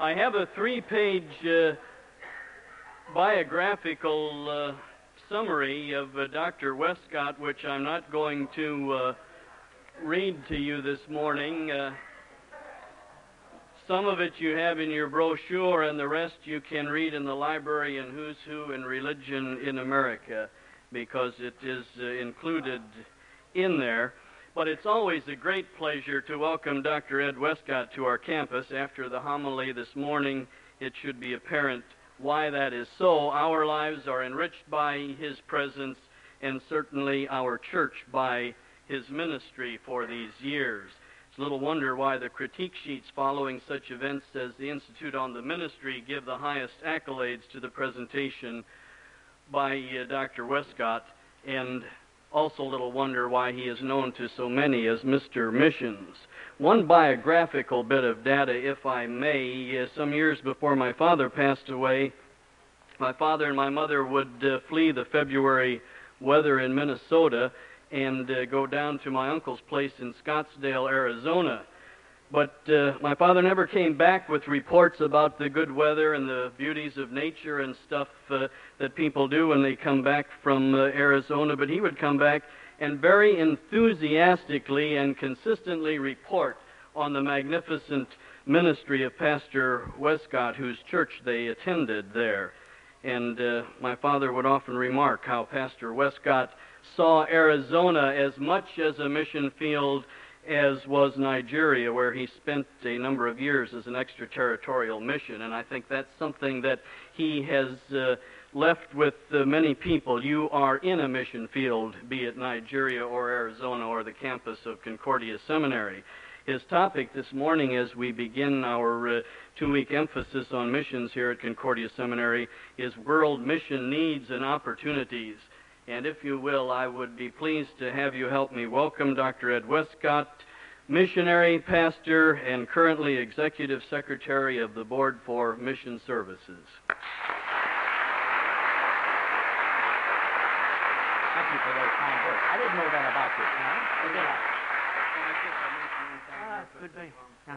I have a three-page biographical summary of Dr. Westcott, which I'm not going to read to you this morning. Some of it you have in your brochure, and the rest you can read in the library in Who's Who in Religion in America, because it is included in there. But it's always a great pleasure to welcome Dr. Ed Westcott to our campus. After the homily this morning, it should be apparent why that is so. Our lives are enriched by his presence, and certainly our church by his ministry for these years. It's little wonder why the critique sheets following such events as the Institute on the Ministry give the highest accolades to the presentation by Dr. Westcott, and also little wonder why he is known to so many as Mr. Missions. One biographical bit of data, if I may. Some years before my father passed away, my father and my mother would flee the February weather in Minnesota and go down to my uncle's place in Scottsdale, Arizona. But my father never came back with reports about the good weather and the beauties of nature and stuff that people do when they come back from Arizona. But he would come back and very enthusiastically and consistently report on the magnificent ministry of Pastor Westcott, whose church they attended there. And my father would often remark how Pastor Westcott saw Arizona as much as a mission field as was Nigeria, where he spent a number of years as an extraterritorial mission. And I think that's something that he has left with many people. You are in a mission field, be it Nigeria or Arizona or the campus of Concordia Seminary. His topic this morning, as we begin our two-week emphasis on missions here at Concordia Seminary, is World Mission Needs and Opportunities. And if you will, I would be pleased to have you help me welcome Dr. Ed Westcott, missionary, pastor, and currently Executive Secretary of the Board for Mission Services. Thank you for those kind words. I didn't know that about you, huh? Or did I? Could be. Yeah.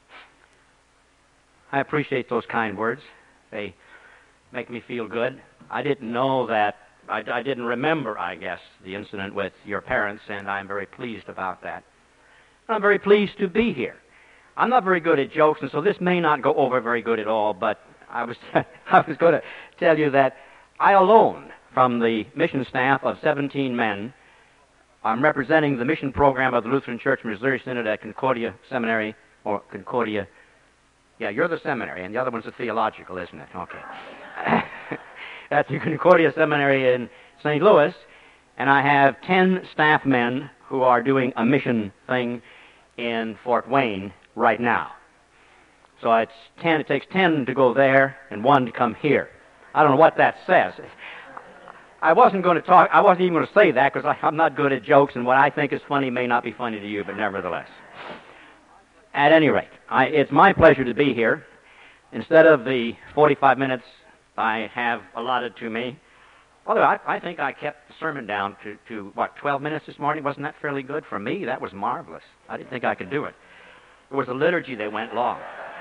I appreciate those kind words. They make me feel good. I didn't know that. I didn't remember, I guess, the incident with your parents, and I'm very pleased about that. I'm very pleased to be here. I'm not very good at jokes, and so this may not go over very good at all, but I was going to tell you that I alone, from the mission staff of 17 men, I'm representing the mission program of the Lutheran Church Missouri Synod at Concordia Seminary, or Concordia. Yeah, you're the seminary, and the other one's the theological, isn't it? Okay. At the Concordia Seminary in St. Louis, and I have 10 staff men who are doing a mission thing in Fort Wayne right now. So it's 10. It takes 10 to go there and 1 to come here. I don't know what that says. I wasn't even going to say that because I'm not good at jokes, and what I think is funny may not be funny to you, but nevertheless. At any rate, it's my pleasure to be here. Instead of the 45 minutes I have allotted to me, although I think I kept the sermon down to 12 minutes this morning? Wasn't that fairly good? For me, that was marvelous. I didn't think I could do it. It was a liturgy that went long.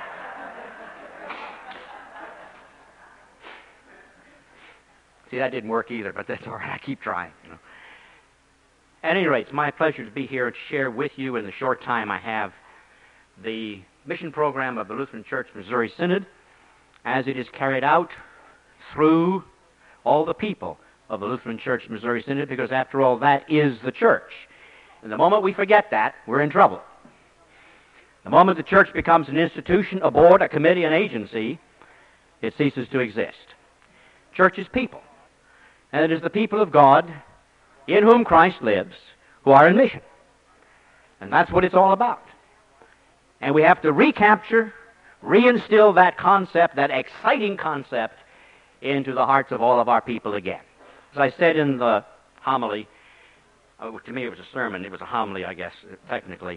See, that didn't work either, but that's all right. I keep trying. At any rate, it's my pleasure to be here to share with you in the short time I have the mission program of the Lutheran Church Missouri Synod as it is carried out through all the people of the Lutheran Church Missouri Synod, because after all, that is the church. And the moment we forget that, we're in trouble. The moment the church becomes an institution, a board, a committee, an agency, it ceases to exist. Church is people. And it is the people of God in whom Christ lives who are in mission. And that's what it's all about. And we have to recapture, reinstill that concept, that exciting concept, into the hearts of all of our people again. As I said in the homily, to me it was a sermon, it was a homily, I guess, technically.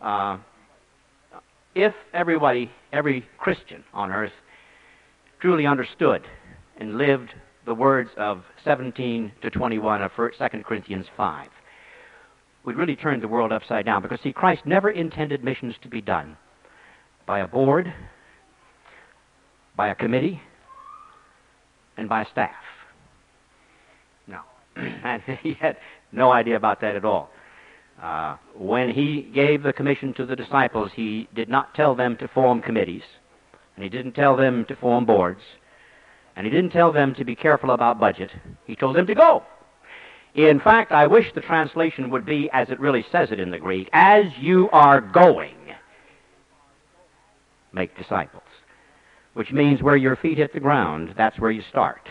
If every Christian on earth truly understood and lived the words of 17 to 21 of 2 Corinthians 5, we'd really turned the world upside down. Because, see, Christ never intended missions to be done by a board by a committee, and by a staff. No. And he had no idea about that at all. When he gave the commission to the disciples, he did not tell them to form committees, and he didn't tell them to form boards, and he didn't tell them to be careful about budget. He told them to go. In fact, I wish the translation would be as it really says it in the Greek: as you are going, make disciples. Which means where your feet hit the ground, that's where you start.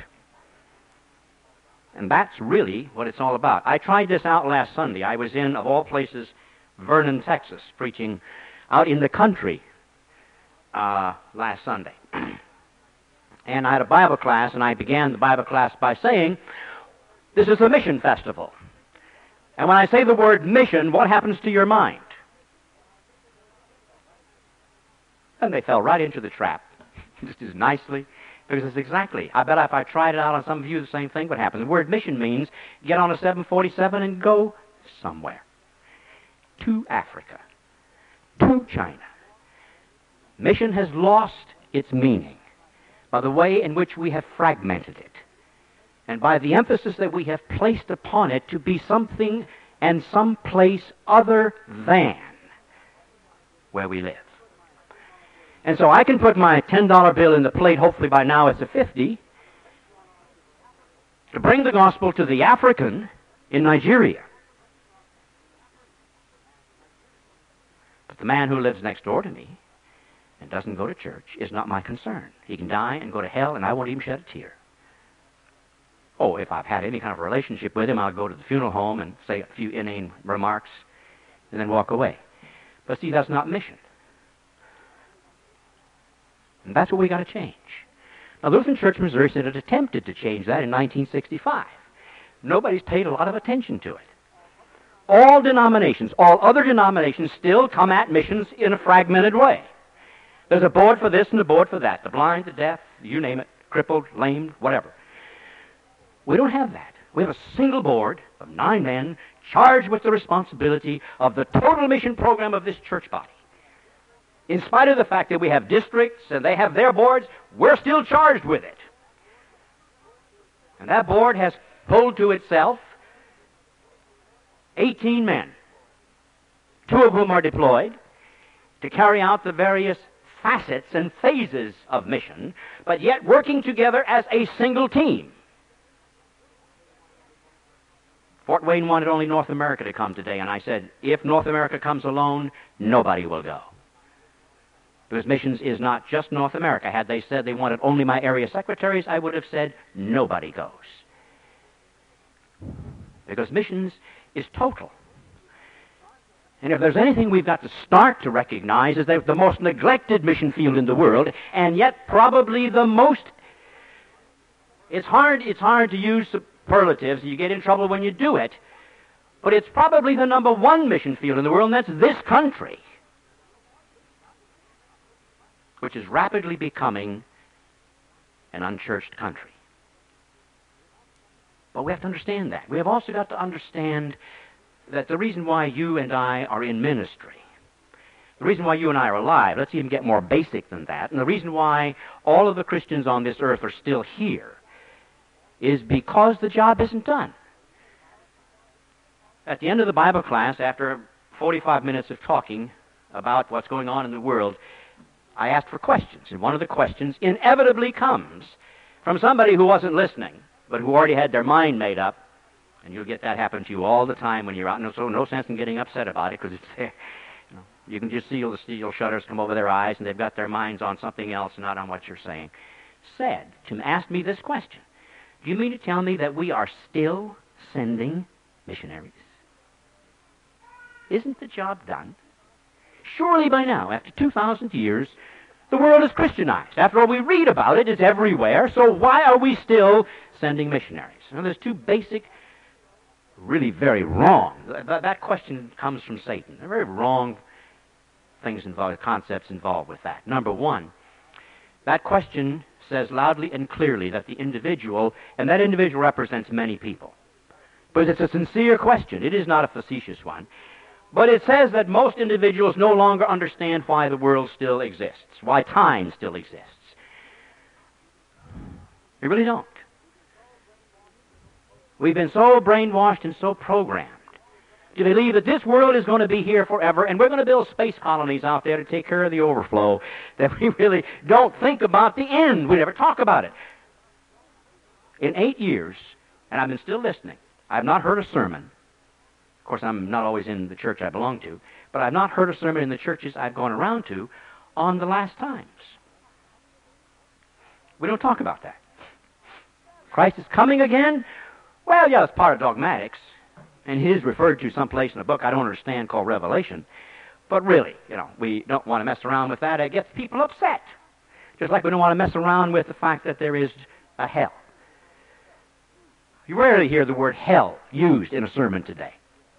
And that's really what it's all about. I tried this out last Sunday. I was in, of all places, Vernon, Texas, preaching out in the country last Sunday. And I had a Bible class, and I began the Bible class by saying, this is a mission festival. And when I say the word mission, what happens to your mind? And they fell right into the trap, just as nicely, because it's exactly, I bet if I tried it out on some of you, the same thing would happen. The word mission means get on a 747 and go somewhere. To Africa. To China. Mission has lost its meaning by the way in which we have fragmented it, and by the emphasis that we have placed upon it to be something and someplace other than where we live. And so I can put my $10 bill in the plate, hopefully by now it's a 50, to bring the gospel to the African in Nigeria. But the man who lives next door to me and doesn't go to church is not my concern. He can die and go to hell, and I won't even shed a tear. Oh, if I've had any kind of relationship with him, I'll go to the funeral home and say a few inane remarks and then walk away. But see, that's not mission. And that's what we got to change. Now, Lutheran Church Missouri Synod attempted to change that in 1965. Nobody's paid a lot of attention to it. All denominations, all other denominations still come at missions in a fragmented way. There's a board for this and a board for that. The blind, the deaf, you name it, crippled, lame, whatever. We don't have that. We have a single board of 9 men charged with the responsibility of the total mission program of this church body. In spite of the fact that we have districts and they have their boards, we're still charged with it. And that board has pulled to itself 18 men, 2 of whom are deployed to carry out the various facets and phases of mission, but yet working together as a single team. Fort Wayne wanted only North America to come today, and I said, if North America comes alone, nobody will go. Because missions is not just North America. Had they said they wanted only my area secretaries, I would have said nobody goes. Because missions is total. And if there's anything we've got to start to recognize is that the most neglected mission field in the world, and yet probably the most, it's hard to use superlatives. You get in trouble when you do it. But it's probably the number 1 mission field in the world, and that's this country, which is rapidly becoming an unchurched country. But we have to understand that. We have also got to understand that the reason why you and I are in ministry, the reason why you and I are alive, let's even get more basic than that, and the reason why all of the Christians on this earth are still here is because the job isn't done. At the end of the Bible class, after 45 minutes of talking about what's going on in the world, I asked for questions, and one of the questions inevitably comes from somebody who wasn't listening, but who already had their mind made up, and you'll get that happen to you all the time when you're out, and so no sense in getting upset about it, because it's there. You can just see the steel shutters come over their eyes, and they've got their minds on something else, not on what you're saying. Asked me this question: do you mean to tell me that we are still sending missionaries? Isn't the job done? Surely by now, after 2,000 years, the world is Christianized. After all, we read about it, it's everywhere, so why are we still sending missionaries? Now, there's 2 basic, really very wrong, that question comes from Satan. There are very wrong things involved, concepts involved with that. Number 1, that question says loudly and clearly that the individual, and that individual represents many people. But it's a sincere question. It is not a facetious one. But it says that most individuals no longer understand why the world still exists, why time still exists. We really don't. We've been so brainwashed and so programmed to believe that this world is going to be here forever, and we're going to build space colonies out there to take care of the overflow, that we really don't think about the end. We never talk about it. In 8 years, and I've been still listening, I have not heard a sermon. Of course, I'm not always in the church I belong to, but I've not heard a sermon in the churches I've gone around to on the last times. We don't talk about that. Christ is coming again? Well, yeah, it's part of dogmatics, and it is referred to someplace in a book I don't understand called Revelation. But really, we don't want to mess around with that. It gets people upset. Just like we don't want to mess around with the fact that there is a hell. You rarely hear the word hell used in a sermon today.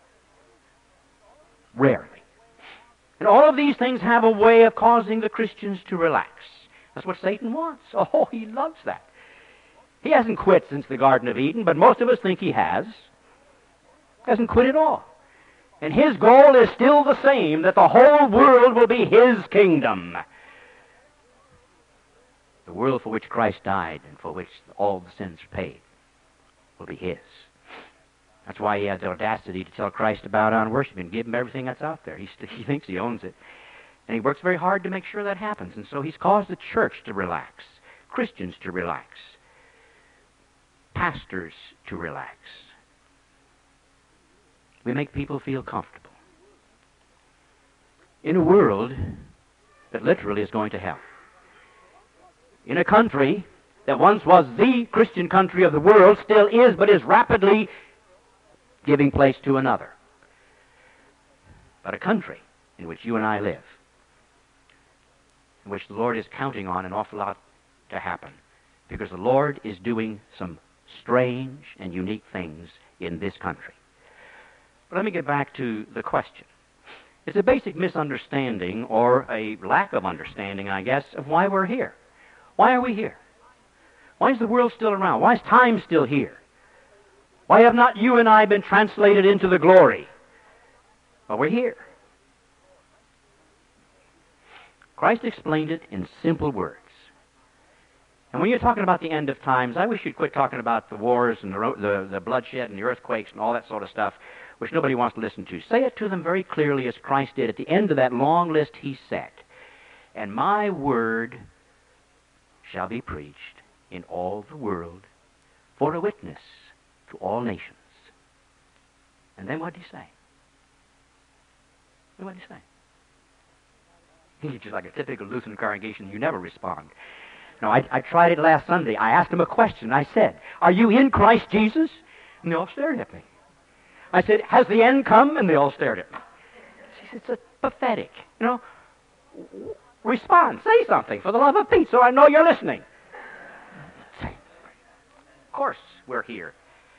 Rarely. And all of these things have a way of causing the Christians to relax. That's what Satan wants. Oh, he loves that. He hasn't quit since the Garden of Eden, but most of us think he has. Hasn't quit at all. And his goal is still the same, that the whole world will be his kingdom. The world for which Christ died and for which all the sins are paid will be his. That's why he had the audacity to tell Christ to bow down and worship him and give him everything that's out there. He thinks he owns it. And he works very hard to make sure that happens. And so he's caused the church to relax, Christians to relax, pastors to relax. We make people feel comfortable in a world that literally is going to hell. In a country that once was the Christian country of the world, still is, but is rapidly giving place to another. But a country in which you and I live, in which the Lord is counting on an awful lot to happen, because the Lord is doing some strange and unique things in this country. But let me get back to the question. It's a basic misunderstanding, or a lack of understanding, I guess, of why we're here. Why are we here? Why is the world still around? Why is time still here? Why have not you and I been translated into the glory? Well, we're here. Christ explained it in simple words. And when you're talking about the end of times, I wish you'd quit talking about the wars and the bloodshed and the earthquakes and all that sort of stuff, which nobody wants to listen to. Say it to them very clearly as Christ did. At the end of that long list, he said, "And my word shall be preached in all the world for a witness to all nations." And then what did he say? What did he say? He's just like a typical Lutheran congregation. You never respond. No, I tried it last Sunday. I asked him a question. I said, "Are you in Christ Jesus?" And they all stared at me. I said, "Has the end come?" And they all stared at me. It's a pathetic, respond. Say something, for the love of Pete, so I know you're listening. Of course we're here.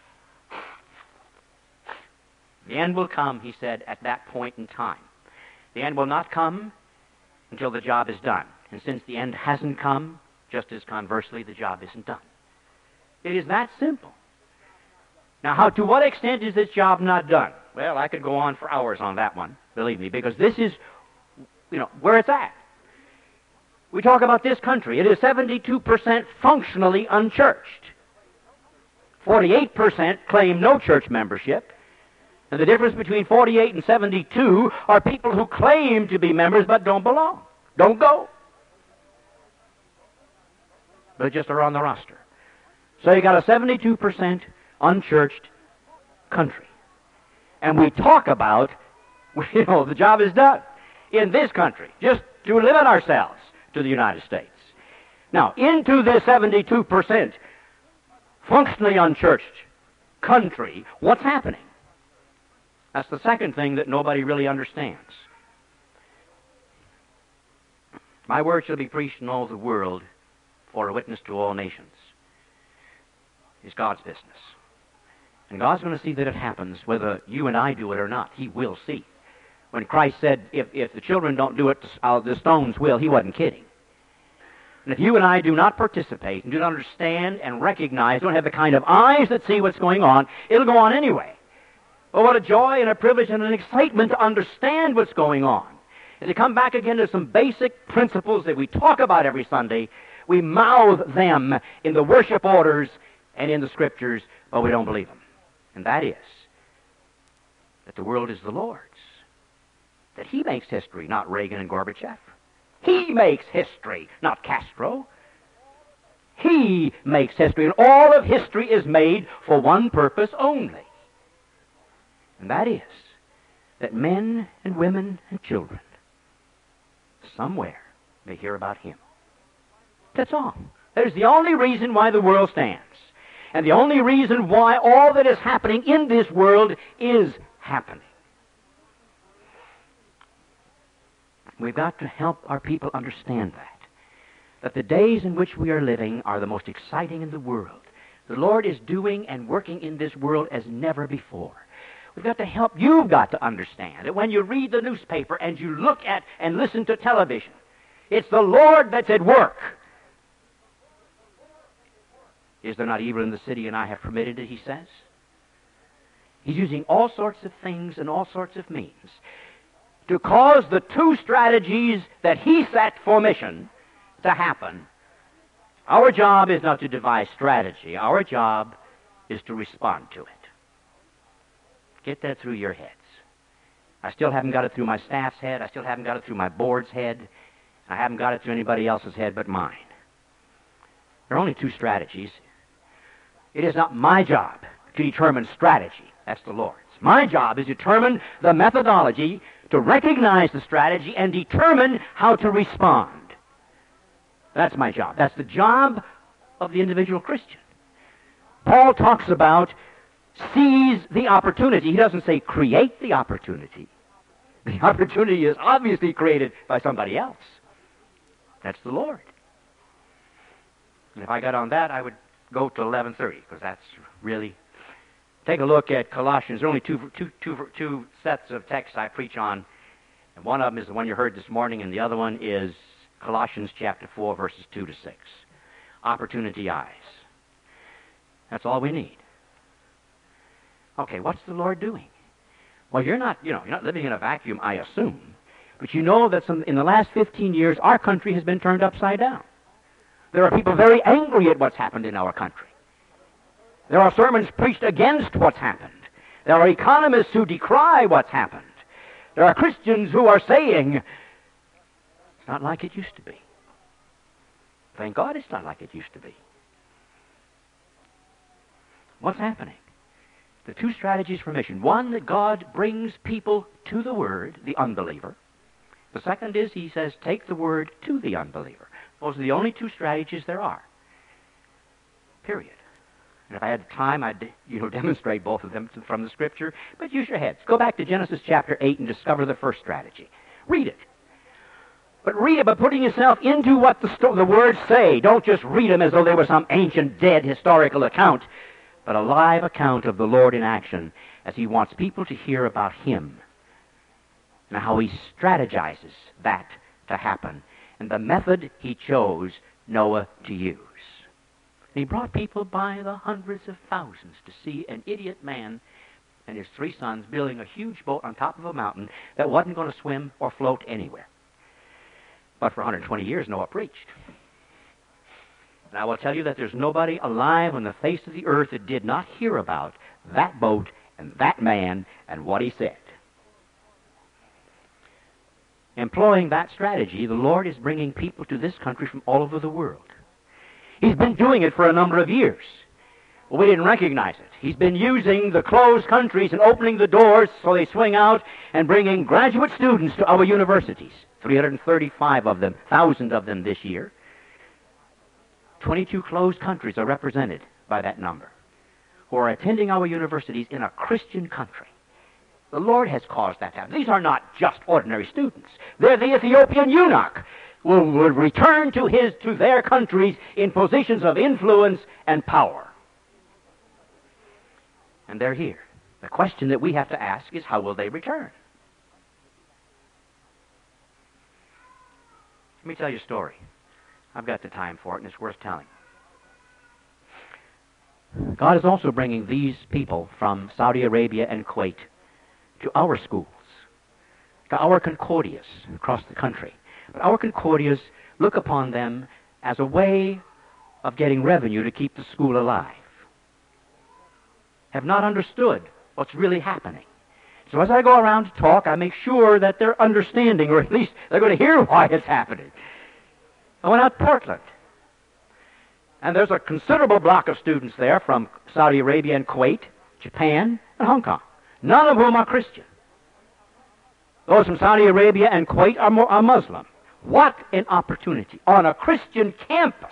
The end will come, he said, at that point in time. The end will not come until the job is done. And since the end hasn't come, just as conversely, the job isn't done. It is that simple. Now, to what extent is this job not done? Well, I could go on for hours on that one, believe me, because this is, where it's at. We talk about this country. It is 72% functionally unchurched. 48% claim no church membership. And the difference between 48 and 72 are people who claim to be members but don't belong, don't go. But just are on the roster. So you got a 72% unchurched country. And we talk about, the job is done in this country, just to limit ourselves to the United States. Now, into this 72% functionally unchurched country, what's happening? That's the second thing that nobody really understands. My word shall be preached in all the world for a witness to all nations. It's God's business. And God's going to see that it happens, whether you and I do it or not. He will see. When Christ said, if the children don't do it, the stones will, he wasn't kidding. And if you and I do not participate and do not understand and recognize, don't have the kind of eyes that see what's going on, it'll go on anyway. Oh, what a joy and a privilege and an excitement to understand what's going on. And to come back again to some basic principles that we talk about every Sunday, We mouth them in the worship orders and in the Scriptures, but we don't believe them. And that is that the world is the Lord's. That He makes history, not Reagan and Gorbachev. He makes history, not Castro. He makes history, and all of history is made for one purpose only. And that is that men and women and children somewhere may hear about Him. That's all. That is the only reason why the world stands. And the only reason why all that is happening in this world is happening. We've got to help our people understand that the days in which we are living are the most exciting in the world. The Lord is doing and working in this world as never before. We've got to help. You've got to understand that when you read the newspaper and you look at and listen to television, it's the Lord that's at work. Is there not evil in the city, and I have permitted it, He says? He's using all sorts of things and all sorts of means to cause the two strategies that He set for mission to happen. Our job is not to devise strategy. Our job is to respond to it. Get that through your heads. I still haven't got it through my staff's head. I still haven't got it through my board's head. I haven't got it through anybody else's head but mine. There are only two strategies. It is not my job to determine strategy. That's the Lord's. My job is to determine the methodology, to recognize the strategy, and determine how to respond. That's my job. That's the job of the individual Christian. Paul talks about seize the opportunity. He doesn't say create the opportunity. The opportunity is obviously created by somebody else. That's the Lord. And if I got on that, I would go to 11:30, because that's really... Take a look at Colossians. There are only two sets of texts I preach on, and one of them is the one you heard this morning, and the other one is Colossians chapter 4, verses 2 to 6. Opportunity eyes. That's all we need. Okay, what's the Lord doing? Well, you're not living in a vacuum, I assume. But you know that in the last 15 years, our country has been turned upside down. There are people very angry at what's happened in our country. There are sermons preached against what's happened. There are economists who decry what's happened. There are Christians who are saying, it's not like it used to be. Thank God it's not like it used to be. What's happening? The two strategies for mission. One, that God brings people to the Word, the unbeliever. The second is, He says, take the Word to the unbeliever. Those are the only two strategies there are. Period. And if I had time, I'd demonstrate both of them from the Scripture. But use your heads. Go back to Genesis chapter 8 and discover the first strategy. Read it. But read it by putting yourself into what the words say. Don't just read them as though they were some ancient, dead, historical account, but a live account of the Lord in action as He wants people to hear about Him and how He strategizes that to happen and the method He chose Noah to use. And He brought people by the hundreds of thousands to see an idiot man and his 3 sons building a huge boat on top of a mountain that wasn't going to swim or float anywhere. But for 120 years, Noah preached. And I will tell you that there's nobody alive on the face of the earth that did not hear about that boat and that man and what he said. Employing that strategy, the Lord is bringing people to this country from all over the world. He's been doing it for a number of years. Well, we didn't recognize it. He's been using the closed countries and opening the doors so they swing out and bringing graduate students to our universities. 335,000 of them this year. 22 closed countries are represented by that number, who are attending our universities in a Christian country. The Lord has caused that to happen. These are not just ordinary students. They're the Ethiopian eunuch who will return to their countries in positions of influence and power. And they're here. The question that we have to ask is, how will they return? Let me tell you a story. I've got the time for it, and it's worth telling. God is also bringing these people from Saudi Arabia and Kuwait to our schools, to our Concordias across the country. But our Concordias look upon them as a way of getting revenue to keep the school alive, have not understood what's really happening. So as I go around to talk, I make sure that they're understanding, or at least they're going to hear why it's happening. I went out to Portland, and there's a considerable block of students there from Saudi Arabia and Kuwait, Japan, and Hong Kong, none of whom are Christian. Those from Saudi Arabia and Kuwait are Muslim. What an opportunity on a Christian campus.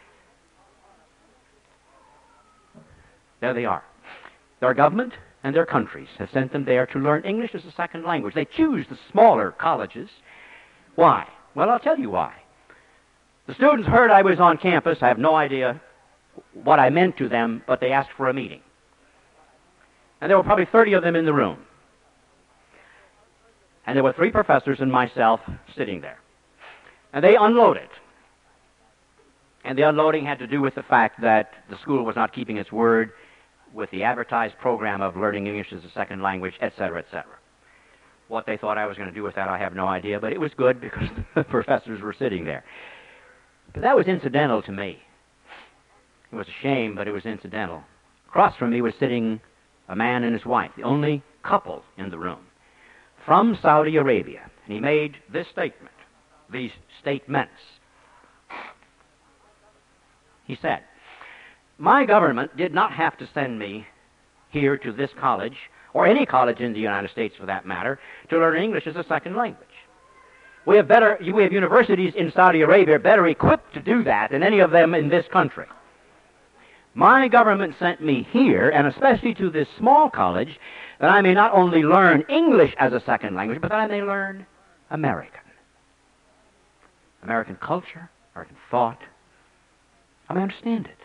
There they are. Their government and their countries have sent them there to learn English as a second language. They choose the smaller colleges. Why? Well, I'll tell you why. The students heard I was on campus. I have no idea what I meant to them, but they asked for a meeting. And there were probably 30 of them in the room. And there were 3 professors and myself sitting there. And they unloaded. And the unloading had to do with the fact that the school was not keeping its word with the advertised program of learning English as a second language, etc., etc. What they thought I was going to do with that, I have no idea, but it was good because the professors were sitting there. But that was incidental to me. It was a shame, but it was incidental. Across from me was sitting a man and his wife, the only couple in the room, from Saudi Arabia. And he made this statement, these statements. He said, "My government did not have to send me here to this college, or any college in the United States for that matter, to learn English as a second language. We have universities in Saudi Arabia better equipped to do that than any of them in this country. My government sent me here, and especially to this small college, that I may not only learn English as a second language, but that I may learn American. American culture, American thought. I may understand it.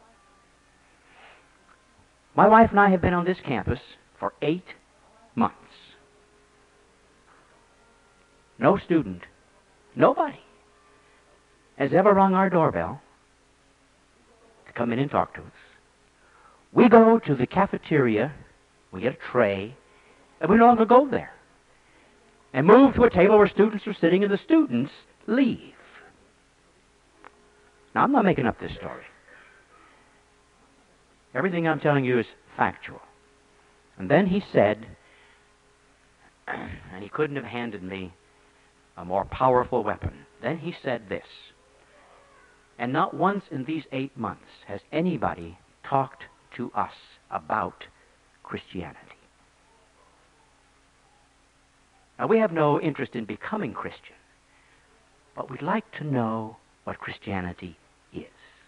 My wife and I have been on this campus for 8 months. No student, nobody, has ever rung our doorbell to come in and talk to us. We go to the cafeteria, we get a tray, and we no longer go there. And move to a table where students are sitting, and the students leave. Now, I'm not making up this story. Everything I'm telling you is factual. And then he said, and he couldn't have handed me a more powerful weapon. Then he said this, "And not once in these 8 months has anybody talked to us about Christianity." Now, we have no interest in becoming Christian, but we'd like to know what Christianity is.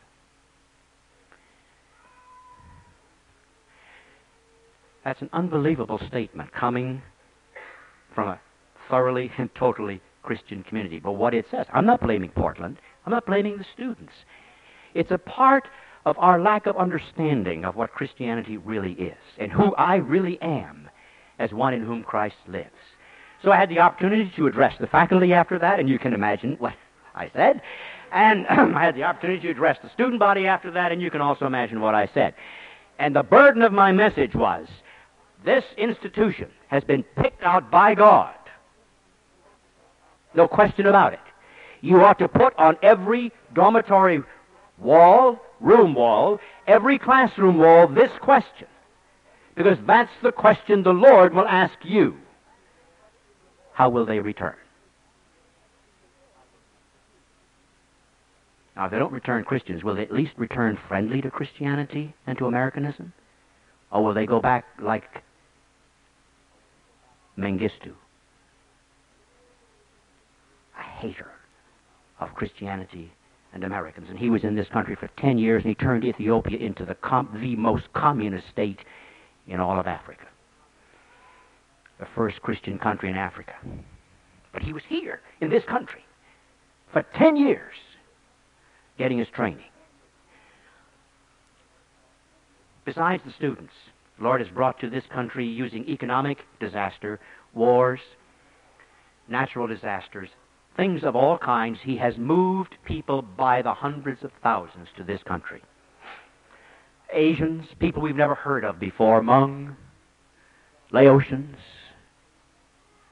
That's an unbelievable statement coming from a thoroughly and totally Christian community. But what it says, I'm not blaming Portland. I'm not blaming the students. It's a part of our lack of understanding of what Christianity really is and who I really am as one in whom Christ lives. So I had the opportunity to address the faculty after that, and you can imagine what I said. And I had the opportunity to address the student body after that, and you can also imagine what I said. And the burden of my message was, this institution has been picked out by God. No question about it. You ought to put on every dormitory wall, room wall, every classroom wall, this question. Because that's the question the Lord will ask you. How will they return? Now, if they don't return Christians, will they at least return friendly to Christianity and to Americanism? Or will they go back like Mengistu, a hater of Christianity and Americans? And he was in this country for 10 years, and he turned Ethiopia into the most communist state in all of Africa. The first Christian country in Africa. But he was here, in this country, for 10 years, getting his training. Besides the students, the Lord has brought to this country, using economic disaster, wars, natural disasters, things of all kinds, he has moved people by the hundreds of thousands to this country. Asians, people we've never heard of before, Hmong, Laotians,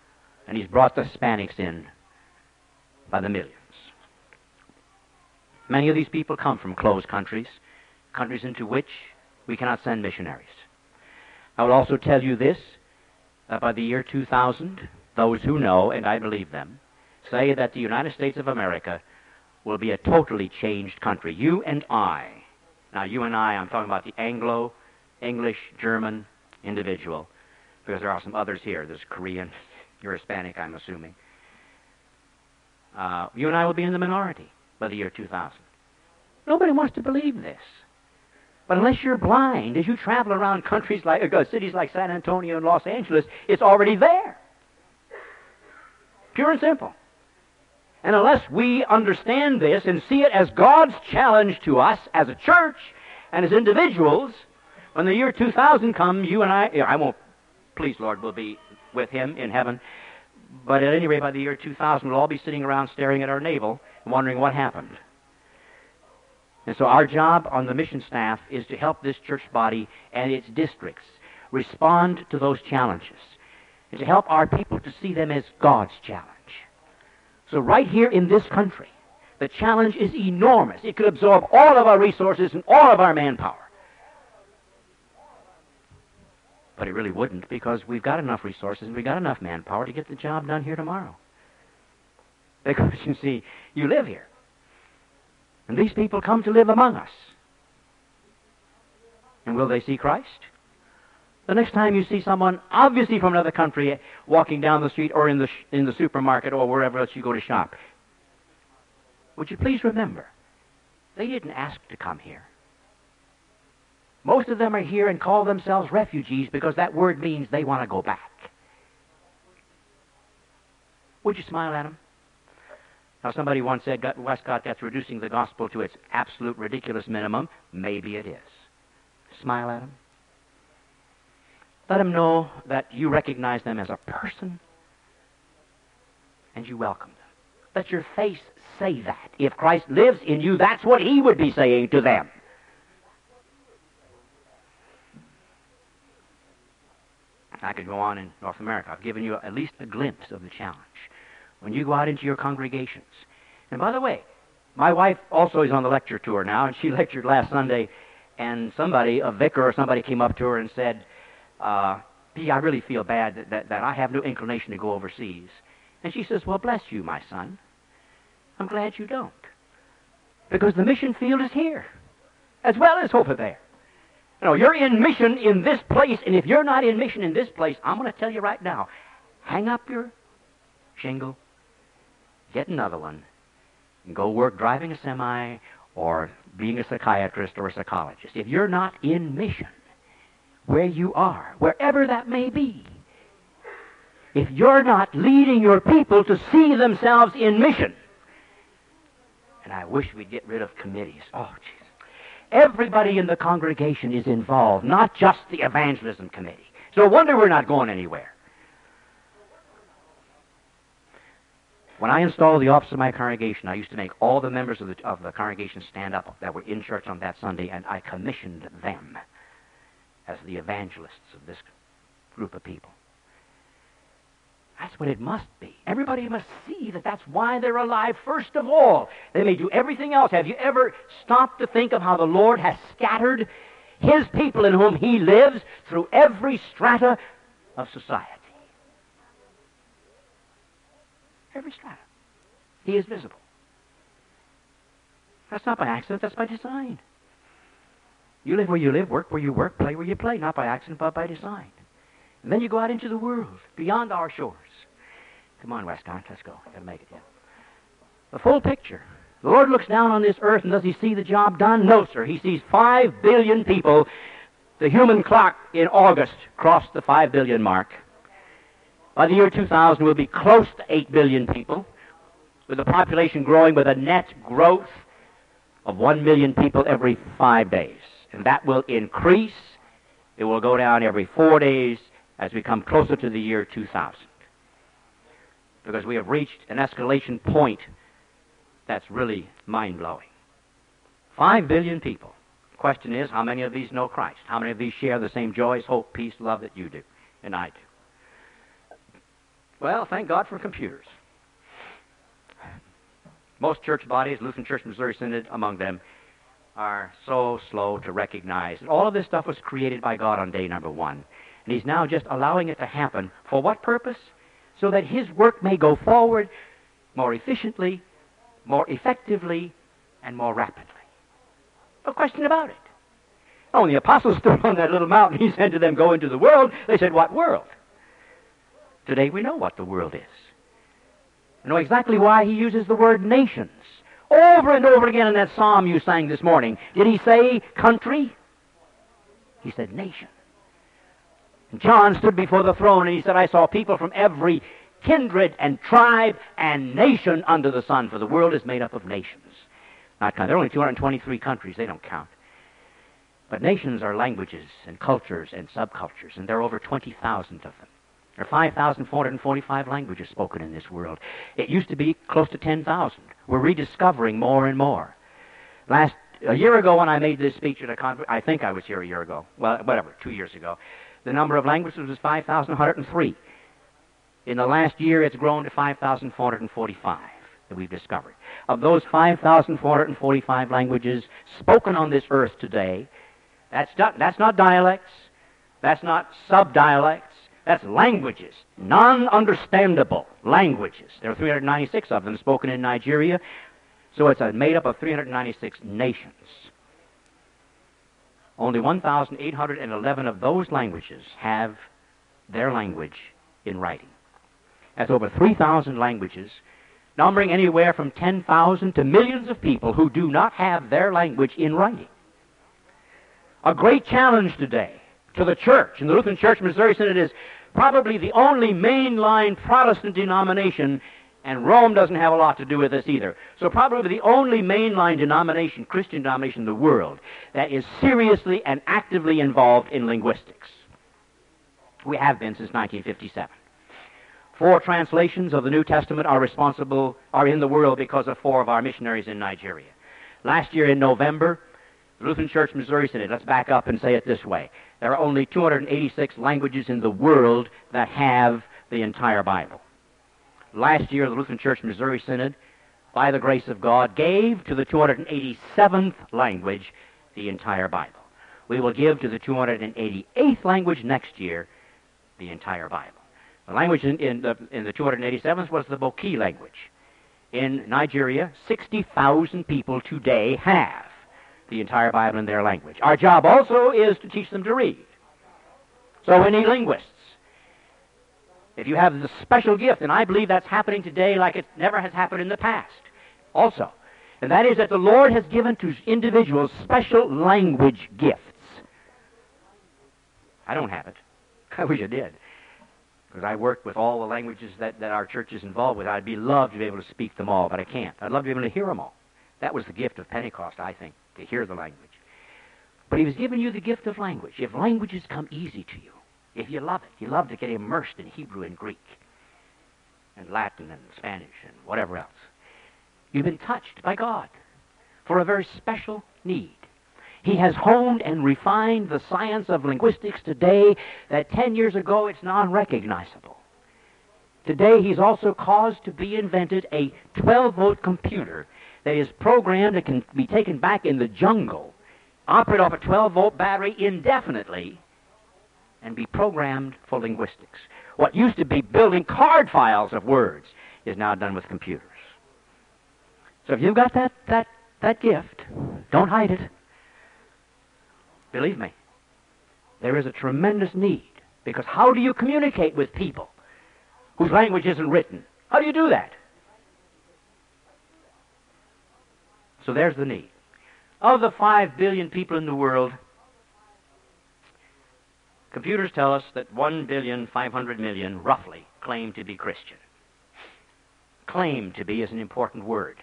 and he's brought the Hispanics in by the millions. Many of these people come from closed countries, countries into which we cannot send missionaries. I will also tell you this, that by the year 2000, those who know, and I believe them, say that the United States of America will be a totally changed country. You and I, now you and I, I'm talking about the Anglo, English, German individual, because there are some others here. There's Korean, you're Hispanic, I'm assuming. You and I will be in the minority by the year 2000. Nobody wants to believe this. But unless you're blind, as you travel around countries like cities like San Antonio and Los Angeles, it's already there. Pure and simple. And unless we understand this and see it as God's challenge to us as a church and as individuals, when the year 2000 comes, you and I won't, please Lord, we'll be with Him in heaven, but at any rate, by the year 2000, we'll all be sitting around staring at our navel and wondering what happened. And so our job on the mission staff is to help this church body and its districts respond to those challenges, and to help our people to see them as God's challenge. So right here in this country, the challenge is enormous. It could absorb all of our resources and all of our manpower. But it really wouldn't, because we've got enough resources and we've got enough manpower to get the job done here tomorrow. Because, you see, you live here. And these people come to live among us. And will they see Christ? The next time you see someone, obviously from another country, walking down the street or in the supermarket or wherever else you go to shop, would you please remember, they didn't ask to come here. Most of them are here and call themselves refugees because that word means they want to go back. Would you smile at them? Now, somebody once said Westcott, that's reducing the gospel to its absolute ridiculous minimum. Maybe it is. Smile at them. Let them know that you recognize them as a person and you welcome them. Let your face say that. If Christ lives in you, that's what He would be saying to them. I could go on in North America. I've given you at least a glimpse of the challenge. When you go out into your congregations. And by the way, my wife also is on the lecture tour now, and she lectured last Sunday, and somebody, a vicar or somebody, came up to her and said, "Dee, I really feel bad that I have no inclination to go overseas." And she says, "Well, bless you, my son. I'm glad you don't. Because the mission field is here, as well as over there. You know, you're in mission in this place, and if you're not in mission in this place, I'm going to tell you right now, hang up your shingle, get another one, and go work driving a semi or being a psychiatrist or a psychologist. If you're not in mission where you are, wherever that may be, if you're not leading your people to see themselves in mission, and I wish we'd get rid of committees. Oh, jeez. Everybody in the congregation is involved, not just the evangelism committee. So no wonder we're not going anywhere. When I installed the office of my congregation, I used to make all the members of the congregation stand up that were in church on that Sunday, and I commissioned them as the evangelists of this group of people. That's what it must be. Everybody must see that that's why they're alive, first of all. They may do everything else. Have you ever stopped to think of how the Lord has scattered His people in whom He lives through every strata of society? Every strata. He is visible. That's not by accident, that's by design. You live where you live, work where you work, play where you play, not by accident, but by design. And then you go out into the world, beyond our shores. Come on, Westcott, let's go. Gotta make it, yeah. The full picture. The Lord looks down on this earth, and does He see the job done? No, sir. He sees 5 billion people. The human clock in August crossed the 5 billion mark. By the year 2000, we'll be close to 8 billion people, with the population growing with a net growth of 1 million people every 5 days. And that will increase. It will go down every 4 days as we come closer to the year 2000. Because we have reached an escalation point that's really mind-blowing. 5 billion people. The question is, how many of these know Christ? How many of these share the same joys, hope, peace, love that you do and I do? Well, thank God for computers. most church bodies, Lutheran Church Missouri Synod among them, are so slow to recognize. And all of this stuff was created by God on day number one. And he's now just allowing it to happen. For what purpose? So that his work may go forward more efficiently, more effectively, and more rapidly. No question about it. Oh, when the apostles stood on that little mountain, he said to them, go into the world. They said, what world? Today we know what the world is. We know exactly why he uses the word nations. Over and over again in that psalm you sang this morning, did he say country? He said nation. And John stood before the throne and he said, I saw people from every kindred and tribe and nation under the sun, for the world is made up of nations. Not count. There are only 223 countries. They don't count. But nations are languages and cultures and subcultures, and there are over 20,000 of them. There are 5,445 languages spoken in this world. It used to be close to 10,000. We're rediscovering more and more. A year ago when I made this speech at a conference, I think I was here a year ago, well, whatever, 2 years ago, the number of languages was 5,103. In the last year, it's grown to 5,445 that we've discovered. Of those 5,445 languages spoken on this earth today, that's not dialects, that's not sub-dialects, that's languages, non-understandable languages. There are 396 of them spoken in Nigeria, so it's made up of 396 nations. Only 1,811 of those languages have their language in writing. That's over 3,000 languages, numbering anywhere from 10,000 to millions of people who do not have their language in writing. A great challenge today to the church, and the Lutheran Church Missouri Synod is probably the only mainline Protestant denomination, and Rome doesn't have a lot to do with this either. So probably the only mainline denomination, Christian denomination in the world, that is seriously and actively involved in linguistics. We have been since 1957. 4 translations of the New Testament are in the world because of 4 of our missionaries in Nigeria. Last year in November, the Lutheran Church Missouri Synod, let's back up and say it this way. There are only 286 languages in the world that have the entire Bible. Last year, the Lutheran Church Missouri Synod, by the grace of God, gave to the 287th language the entire Bible. We will give to the 288th language next year the entire Bible. The language in the 287th was the Boki language. In Nigeria, 60,000 people today have the entire Bible in their language. Our job also is to teach them to read. So we need linguists. If you have the special gift, and I believe that's happening today like it never has happened in the past also, and that is that the Lord has given to individuals special language gifts. I don't have it. I wish I did. Because I work with all the languages that our church is involved with. I'd be loved to be able to speak them all, but I can't. I'd love to be able to hear them all. That was the gift of Pentecost, I think, to hear the language. But he was giving you the gift of language. If languages come easy to you, if you love it, you love to get immersed in Hebrew and Greek and Latin and Spanish and whatever else, you've been touched by God for a very special need. He has honed and refined the science of linguistics today that 10 years ago it's non-recognizable. Today he's also caused to be invented a 12-volt computer that is programmed and can be taken back in the jungle, operate off a 12-volt battery indefinitely, and be programmed for linguistics. What used to be building card files of words is now done with computers. So if you've got that gift, don't hide it. Believe me, there is a tremendous need, because how do you communicate with people whose language isn't written? How do you do that? So there's the need. Of the 5 billion people in the world, computers tell us that 1,500,000,000, roughly, claim to be Christian. Claim to be is an important word.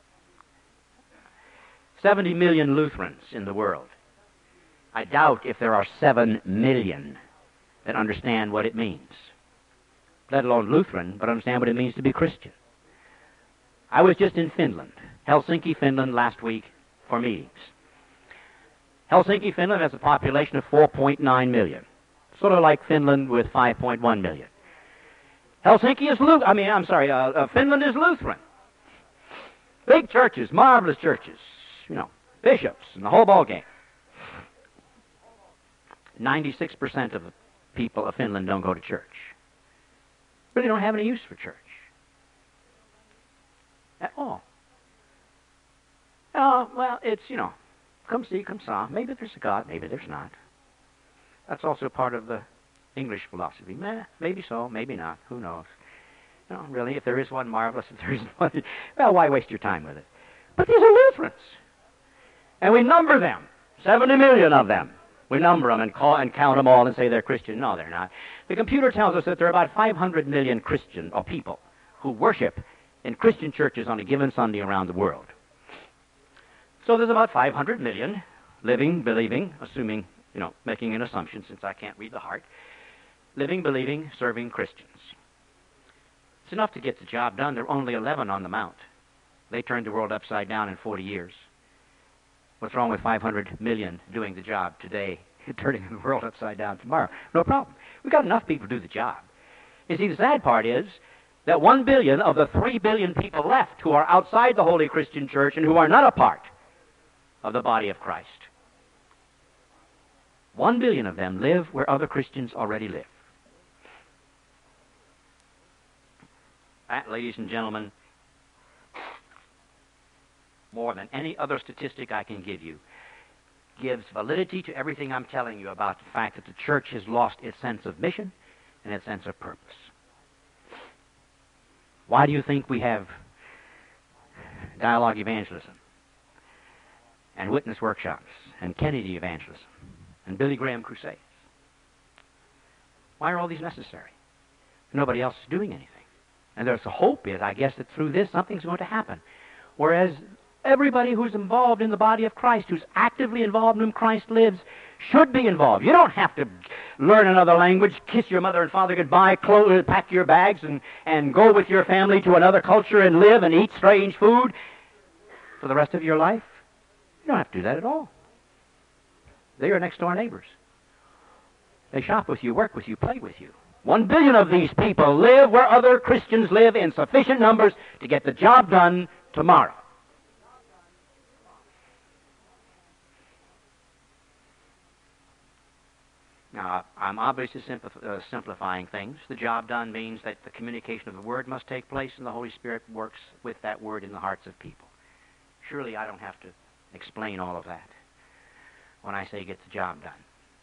70 million Lutherans in the world. I doubt if there are 7 million that understand what it means, let alone Lutheran, but understand what it means to be Christian. I was just in Finland, Helsinki, Finland, last week for meetings. Helsinki, Finland has a population of 4.9 million, sort of like Finland with 5.1 million. Finland is Lutheran. Big churches, marvelous churches, bishops and the whole ball game. 96% of the people of Finland don't go to church. Really don't have any use for church at all. Oh, well, it's, come see, come saw. Maybe there's a God, maybe there's not. That's also part of the English philosophy. Maybe so, maybe not. Who knows? Really, if there is one, marvelous. If there isn't one, well, why waste your time with it? But these are Lutherans. And we number them, 70 million of them. We number them and count them all and say they're Christian. No, they're not. The computer tells us that there are about 500 million Christian or people who worship in Christian churches on a given Sunday around the world. So there's about 500 million living, believing, assuming, making an assumption since I can't read the heart, living, believing, serving Christians. It's enough to get the job done. There are only 11 on the Mount. They turned the world upside down in 40 years. What's wrong with 500 million doing the job today, turning the world upside down tomorrow? No problem. We've got enough people to do the job. You see, the sad part is that 1 billion of the 3 billion people left who are outside the Holy Christian Church and who are not a part of the body of Christ, 1 billion of them live where other Christians already live. That, ladies and gentlemen, more than any other statistic I can give you, gives validity to everything I'm telling you about the fact that the church has lost its sense of mission and its sense of purpose. Why do you think we have dialogue evangelism and witness workshops and Kennedy evangelism and Billy Graham crusades? Why are all these necessary? Nobody else is doing anything. And there's a hope is, I guess, that through this something's going to happen. Whereas everybody who's involved in the body of Christ, who's actively involved in whom Christ lives, should be involved. You don't have to learn another language, kiss your mother and father goodbye, pack your bags, and go with your family to another culture and live and eat strange food for the rest of your life. You don't have to do that at all. They're your next-door neighbors. They shop with you, work with you, play with you. 1 billion of these people live where other Christians live in sufficient numbers to get the job done tomorrow. Now, I'm obviously simplifying things. The job done means that the communication of the Word must take place, and the Holy Spirit works with that Word in the hearts of people. Surely I don't have to explain all of that when I say get the job done.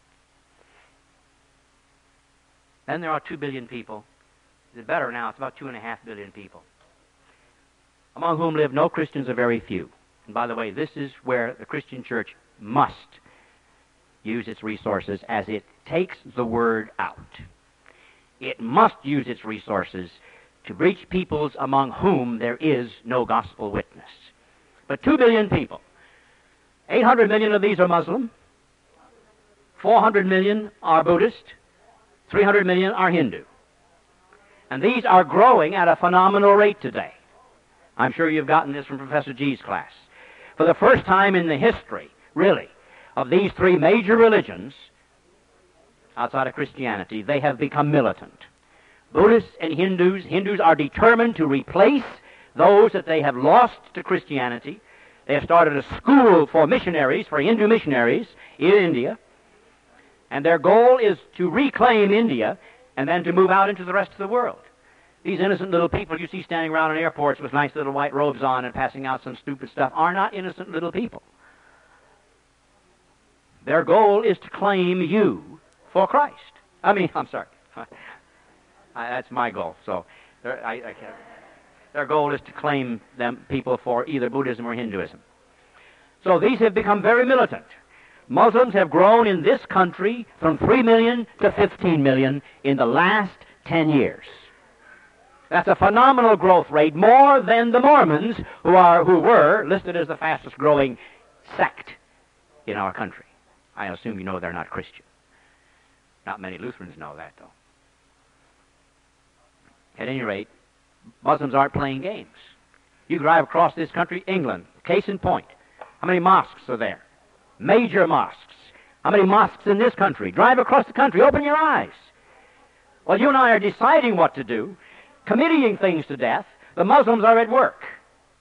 Then there are 2 billion people. It's better now, it's about 2.5 billion people, among whom live no Christians or very few. And by the way, this is where the Christian church must use its resources as it takes the word out. It must use its resources to reach peoples among whom there is no gospel witness. But 2 billion people, 800 million of these are Muslim, 400 million are Buddhist, 300 million are Hindu. And these are growing at a phenomenal rate today. I'm sure you've gotten this from Professor G's class. For the first time in the history, really, of these 3 major religions outside of Christianity, they have become militant. Buddhists and Hindus are determined to replace those that they have lost to Christianity. They have started a school for missionaries, for Hindu missionaries in India, and their goal is to reclaim India and then to move out into the rest of the world. These innocent little people you see standing around in airports with nice little white robes on and passing out some stupid stuff are not innocent little people. Their goal is to claim you for Christ. I'm sorry. That's my goal. So I can't. Their goal is to claim them people for either Buddhism or Hinduism. So these have become very militant. Muslims have grown in this country from 3 million to 15 million in the last 10 years. That's a phenomenal growth rate, more than the Mormons, who were listed as the fastest growing sect in our country. I assume you know they're not Christian. Not many Lutherans know that, though. At any rate, Muslims aren't playing games. You drive across this country, England, case in point. How many mosques are there? Major mosques. How many mosques in this country? Drive across the country, open your eyes. Well, you and I are deciding what to do, committing things to death. The Muslims are at work.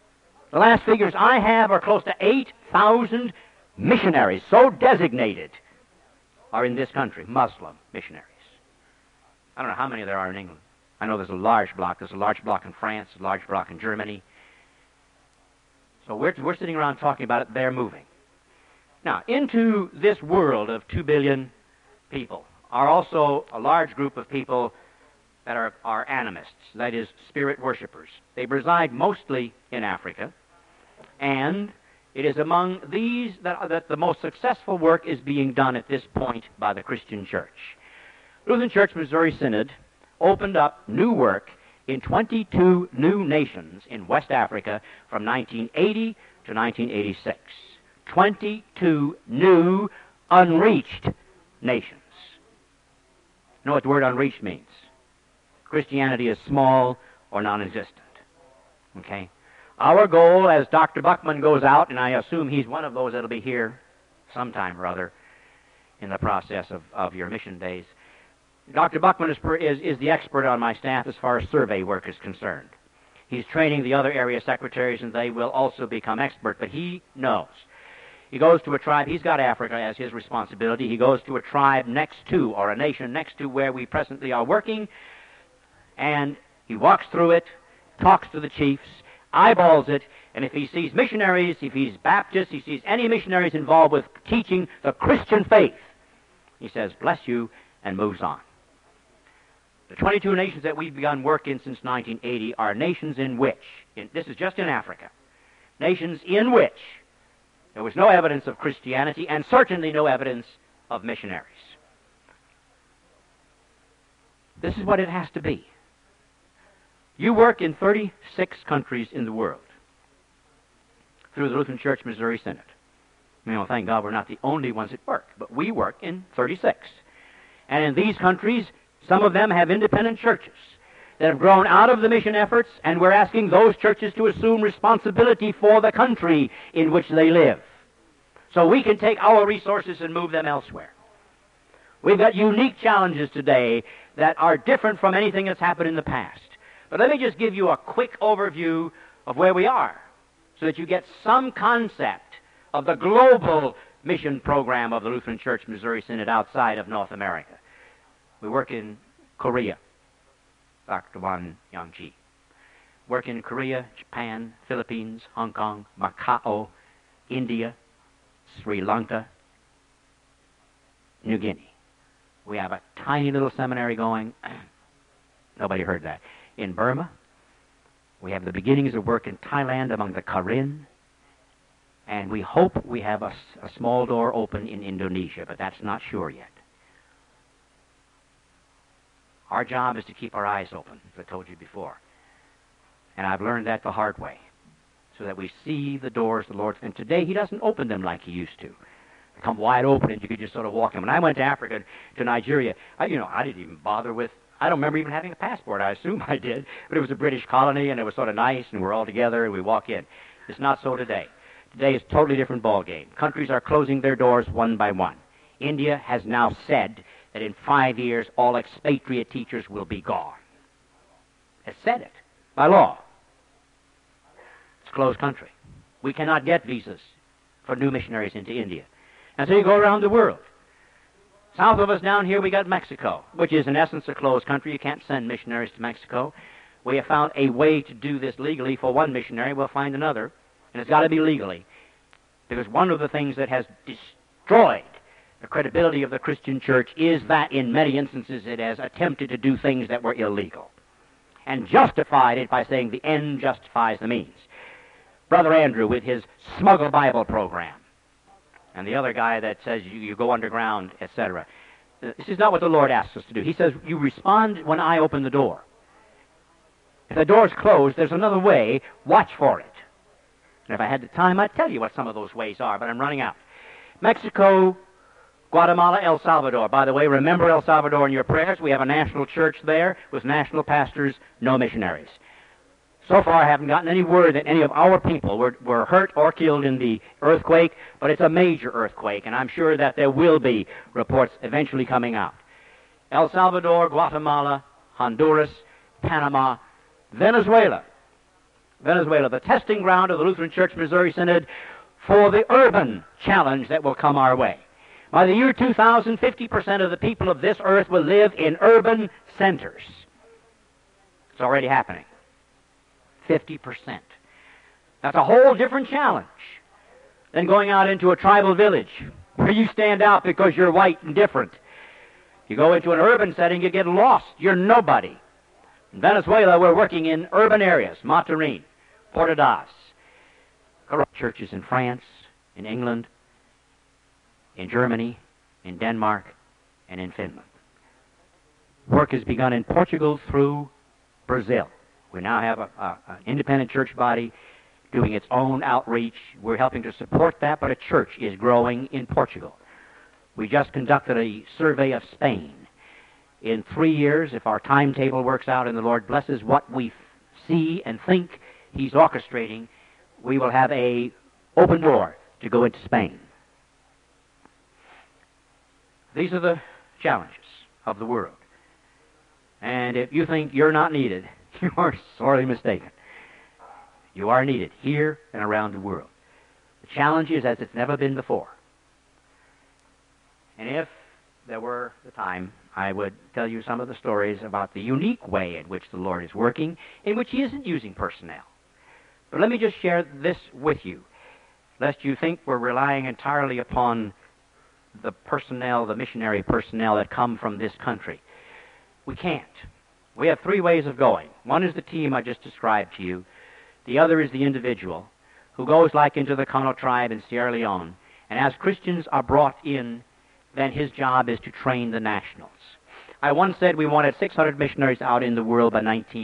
The last figures I have are close to 8,000 missionaries, so designated, are in this country, Muslim missionaries. I don't know how many there are in England. I know there's a large block. There's a large block in France, a large block in Germany. So we're sitting around talking about it. They're moving. Now, into this world of 2 billion people are also a large group of people that are animists, that is, spirit worshippers. They reside mostly in Africa, and it is among these that the most successful work is being done at this point by the Christian Church. Lutheran Church Missouri Synod opened up new work in 22 new nations in West Africa from 1980 to 1986. 22 new unreached nations. You know what the word unreached means? Christianity is small or non-existent. Okay? Our goal as Dr. Buckman goes out, and I assume he's one of those that'll be here sometime or other in the process of your mission days. Dr. Buckman is the expert on my staff as far as survey work is concerned. He's training the other area secretaries, and they will also become expert, but he knows. He goes to a tribe. He's got Africa as his responsibility. He goes to a tribe next to, or a nation next to where we presently are working, and he walks through it, talks to the chiefs, eyeballs it, and if he sees missionaries, if he's Baptist, he sees any missionaries involved with teaching the Christian faith, he says, bless you, and moves on. The 22 nations that we've begun work in since 1980 are nations in which, this is just in Africa, nations in which there was no evidence of Christianity and certainly no evidence of missionaries. This is what it has to be. You work in 36 countries in the world through the Lutheran Church Missouri Synod. You know, thank God we're not the only ones that work, but we work in 36. And in these countries, some of them have independent churches that have grown out of the mission efforts, and we're asking those churches to assume responsibility for the country in which they live, so we can take our resources and move them elsewhere. We've got unique challenges today that are different from anything that's happened in the past. But let me just give you a quick overview of where we are, so that you get some concept of the global mission program of the Lutheran Church Missouri Synod outside of North America. We work in Korea, Dr. Wan Young-ji. Work in Korea, Japan, Philippines, Hong Kong, Macau, India, Sri Lanka, New Guinea. We have a tiny little seminary going. Nobody heard that. In Burma. We have the beginnings of work in Thailand among the Karen. And we hope we have a small door open in Indonesia, but that's not sure yet. Our job is to keep our eyes open, as I told you before. And I've learned that the hard way, so that we see the doors the Lord... And today, He doesn't open them like He used to. They come wide open, and you could just sort of walk in. When I went to Africa, to Nigeria, I didn't even bother with... I don't remember even having a passport. I assume I did. But it was a British colony, and it was sort of nice, and we're all together, and we walk in. It's not so today. Today is a totally different ballgame. Countries are closing their doors one by one. India has now said that in 5 years, all expatriate teachers will be gone. Has said it by law. It's a closed country. We cannot get visas for new missionaries into India. And so you go around the world. South of us down here, we got Mexico, which is in essence a closed country. You can't send missionaries to Mexico. We have found a way to do this legally for one missionary. We'll find another. And it's got to be legally. Because one of the things that has destroyed the credibility of the Christian church is that in many instances it has attempted to do things that were illegal and justified it by saying the end justifies the means. Brother Andrew with his smuggle Bible program, and the other guy that says you go underground, etc. This is not what the Lord asks us to do. He says you respond when I open the door. If the door's closed, there's another way. Watch for it. And if I had the time, I'd tell you what some of those ways are, but I'm running out. Mexico, Guatemala, El Salvador. By the way, remember El Salvador in your prayers. We have a national church there with national pastors, no missionaries. So far, I haven't gotten any word that any of our people were hurt or killed in the earthquake, but it's a major earthquake, and I'm sure that there will be reports eventually coming out. El Salvador, Guatemala, Honduras, Panama, Venezuela. Venezuela, the testing ground of the Lutheran Church Missouri Synod for the urban challenge that will come our way. By the year 2000, 50% of the people of this earth will live in urban centers. It's already happening. 50%. That's a whole different challenge than going out into a tribal village where you stand out because you're white and different. You go into an urban setting, you get lost. You're nobody. In Venezuela, we're working in urban areas, Maturin, Portadas, churches in France, in England, in Germany, in Denmark, and in Finland. Work has begun in Portugal through Brazil. We now have an independent church body doing its own outreach. We're helping to support that, but a church is growing in Portugal. We just conducted a survey of Spain. In 3 years, if our timetable works out and the Lord blesses what we see and think He's orchestrating, we will have an open door to go into Spain. These are the challenges of the world. And if you think you're not needed, you are sorely mistaken. You are needed here and around the world. The challenge is as it's never been before. And if there were the time, I would tell you some of the stories about the unique way in which the Lord is working, in which He isn't using personnel. But let me just share this with you, lest you think we're relying entirely upon the personnel, the missionary personnel that come from this country. We can't. We have 3 ways of going. One is the team I just described to you. The other is the individual who goes like into the Kano tribe in Sierra Leone, and as Christians are brought in, then his job is to train the nationals. I once said we wanted 600 missionaries out in the world by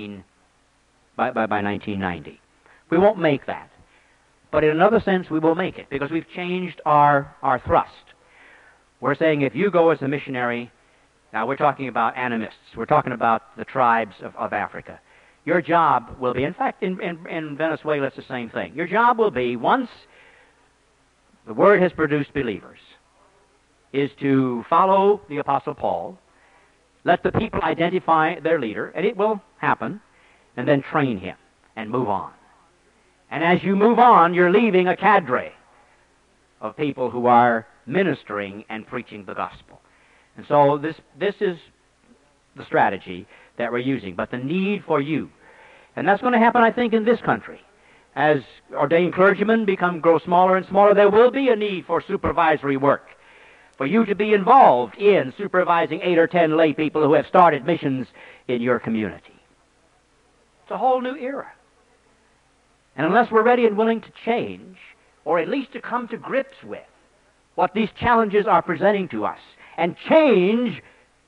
1990. We won't make that. But in another sense, we will make it, because we've changed our thrust. We're saying if you go as a missionary, now we're talking about animists, we're talking about the tribes of Africa. Your job will be, in fact, in Venezuela it's the same thing. Your job will be, once the Word has produced believers, is to follow the Apostle Paul, let the people identify their leader, and it will happen, and then train him and move on. And as you move on, you're leaving a cadre of people who are ministering and preaching the gospel. And so this is the strategy that we're using. But the need for you, and that's going to happen, I think, in this country. As ordained clergymen grow smaller and smaller, there will be a need for supervisory work, for you to be involved in supervising 8 or 10 lay people who have started missions in your community. It's a whole new era. And unless we're ready and willing to change, or at least to come to grips with what these challenges are presenting to us, and change,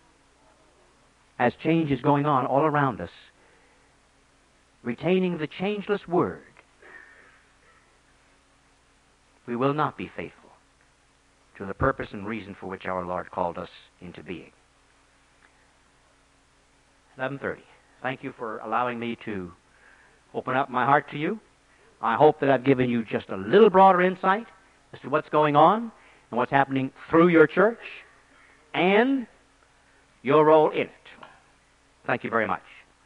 as change is going on all around us, retaining the changeless Word, we will not be faithful to the purpose and reason for which our Lord called us into being. 11:30. Thank you for allowing me to open up my heart to you. I hope that I've given you just a little broader insight as to what's going on and what's happening through your church and your role in it. Thank you very much.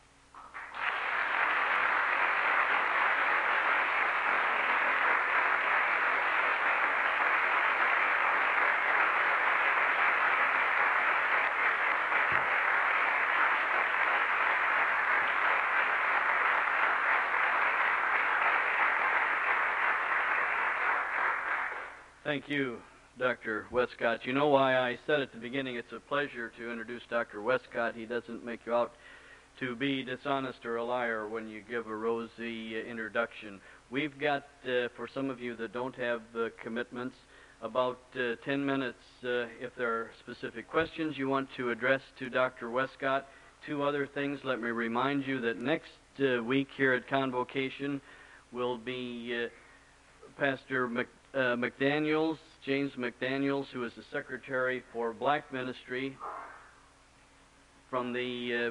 Thank you, Dr. Westcott. You know why I said at the beginning it's a pleasure to introduce Dr. Westcott. He doesn't make you out to be dishonest or a liar when you give a rosy introduction. We've got, for some of you that don't have commitments, about 10 minutes if there are specific questions you want to address to Dr. Westcott. 2 other things. Let me remind you that next week here at Convocation will be Pastor McDaniels, James McDaniels, who is the Secretary for Black Ministry from the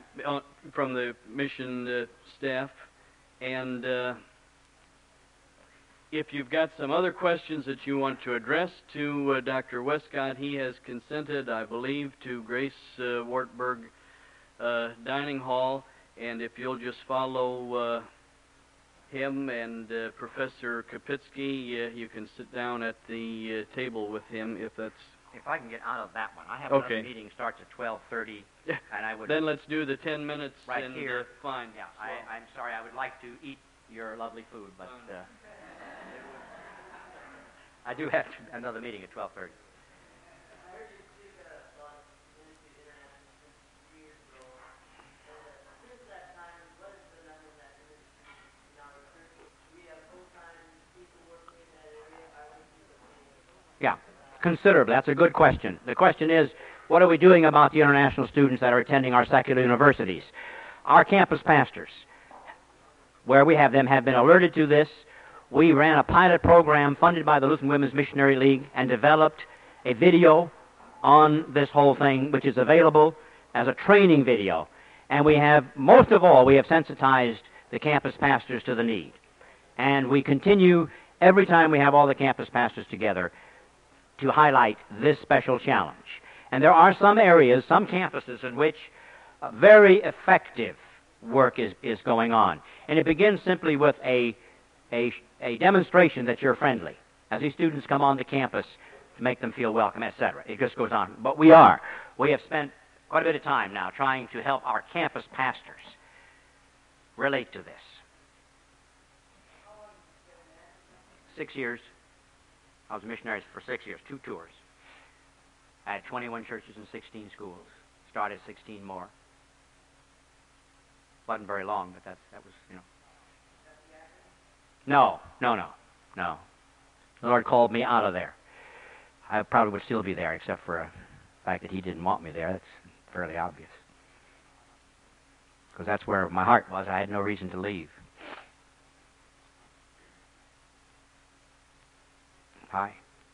mission staff. And if you've got some other questions that you want to address to Dr. Westcott, he has consented, I believe, to Grace Wartburg Dining Hall. And if you'll just follow him and Professor Kapitsky. You can sit down at the table with him if that's... If I can get out of that one. I have Okay. another meeting starts at 12:30, and I would... Then let's do the 10 minutes right and here. fine. Yeah, I'm sorry. I would like to eat your lovely food, but I do have another meeting at 12:30. Yeah, considerably. That's a good question. The question is, what are we doing about the international students that are attending our secular universities? Our campus pastors, where we have them, have been alerted to this. We ran a pilot program funded by the Lutheran Women's Missionary League and developed a video on this whole thing, which is available as a training video. And we have, most of all, we have sensitized the campus pastors to the need. And we continue, every time we have all the campus pastors together, to highlight this special challenge. And there are some areas, some campuses in which very effective work is going on. And it begins simply with a demonstration that you're friendly. As these students come on the campus, to make them feel welcome, etc. It just goes on. But we have spent quite a bit of time now trying to help our campus pastors relate to this. 6 years. I was a missionary for 6 years, 2 tours. I had 21 churches and 16 schools. Started 16 more. Wasn't very long, but that was, No. The Lord called me out of there. I probably would still be there, except for the fact that He didn't want me there. That's fairly obvious. Because that's where my heart was. I had no reason to leave. Hi.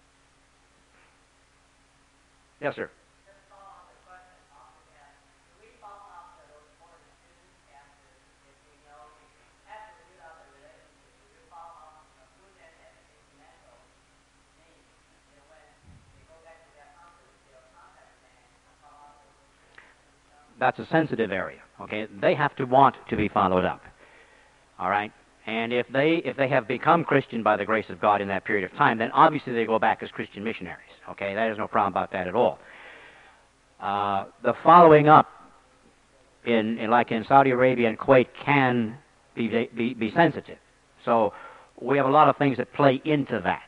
Yes, sir. That's a sensitive area, okay? They have to want to be followed up, all right? And if they have become Christian by the grace of God in that period of time, then obviously they go back as Christian missionaries, okay? There's no problem about that at all. The following up like in Saudi Arabia and Kuwait can be sensitive. So we have a lot of things that play into that,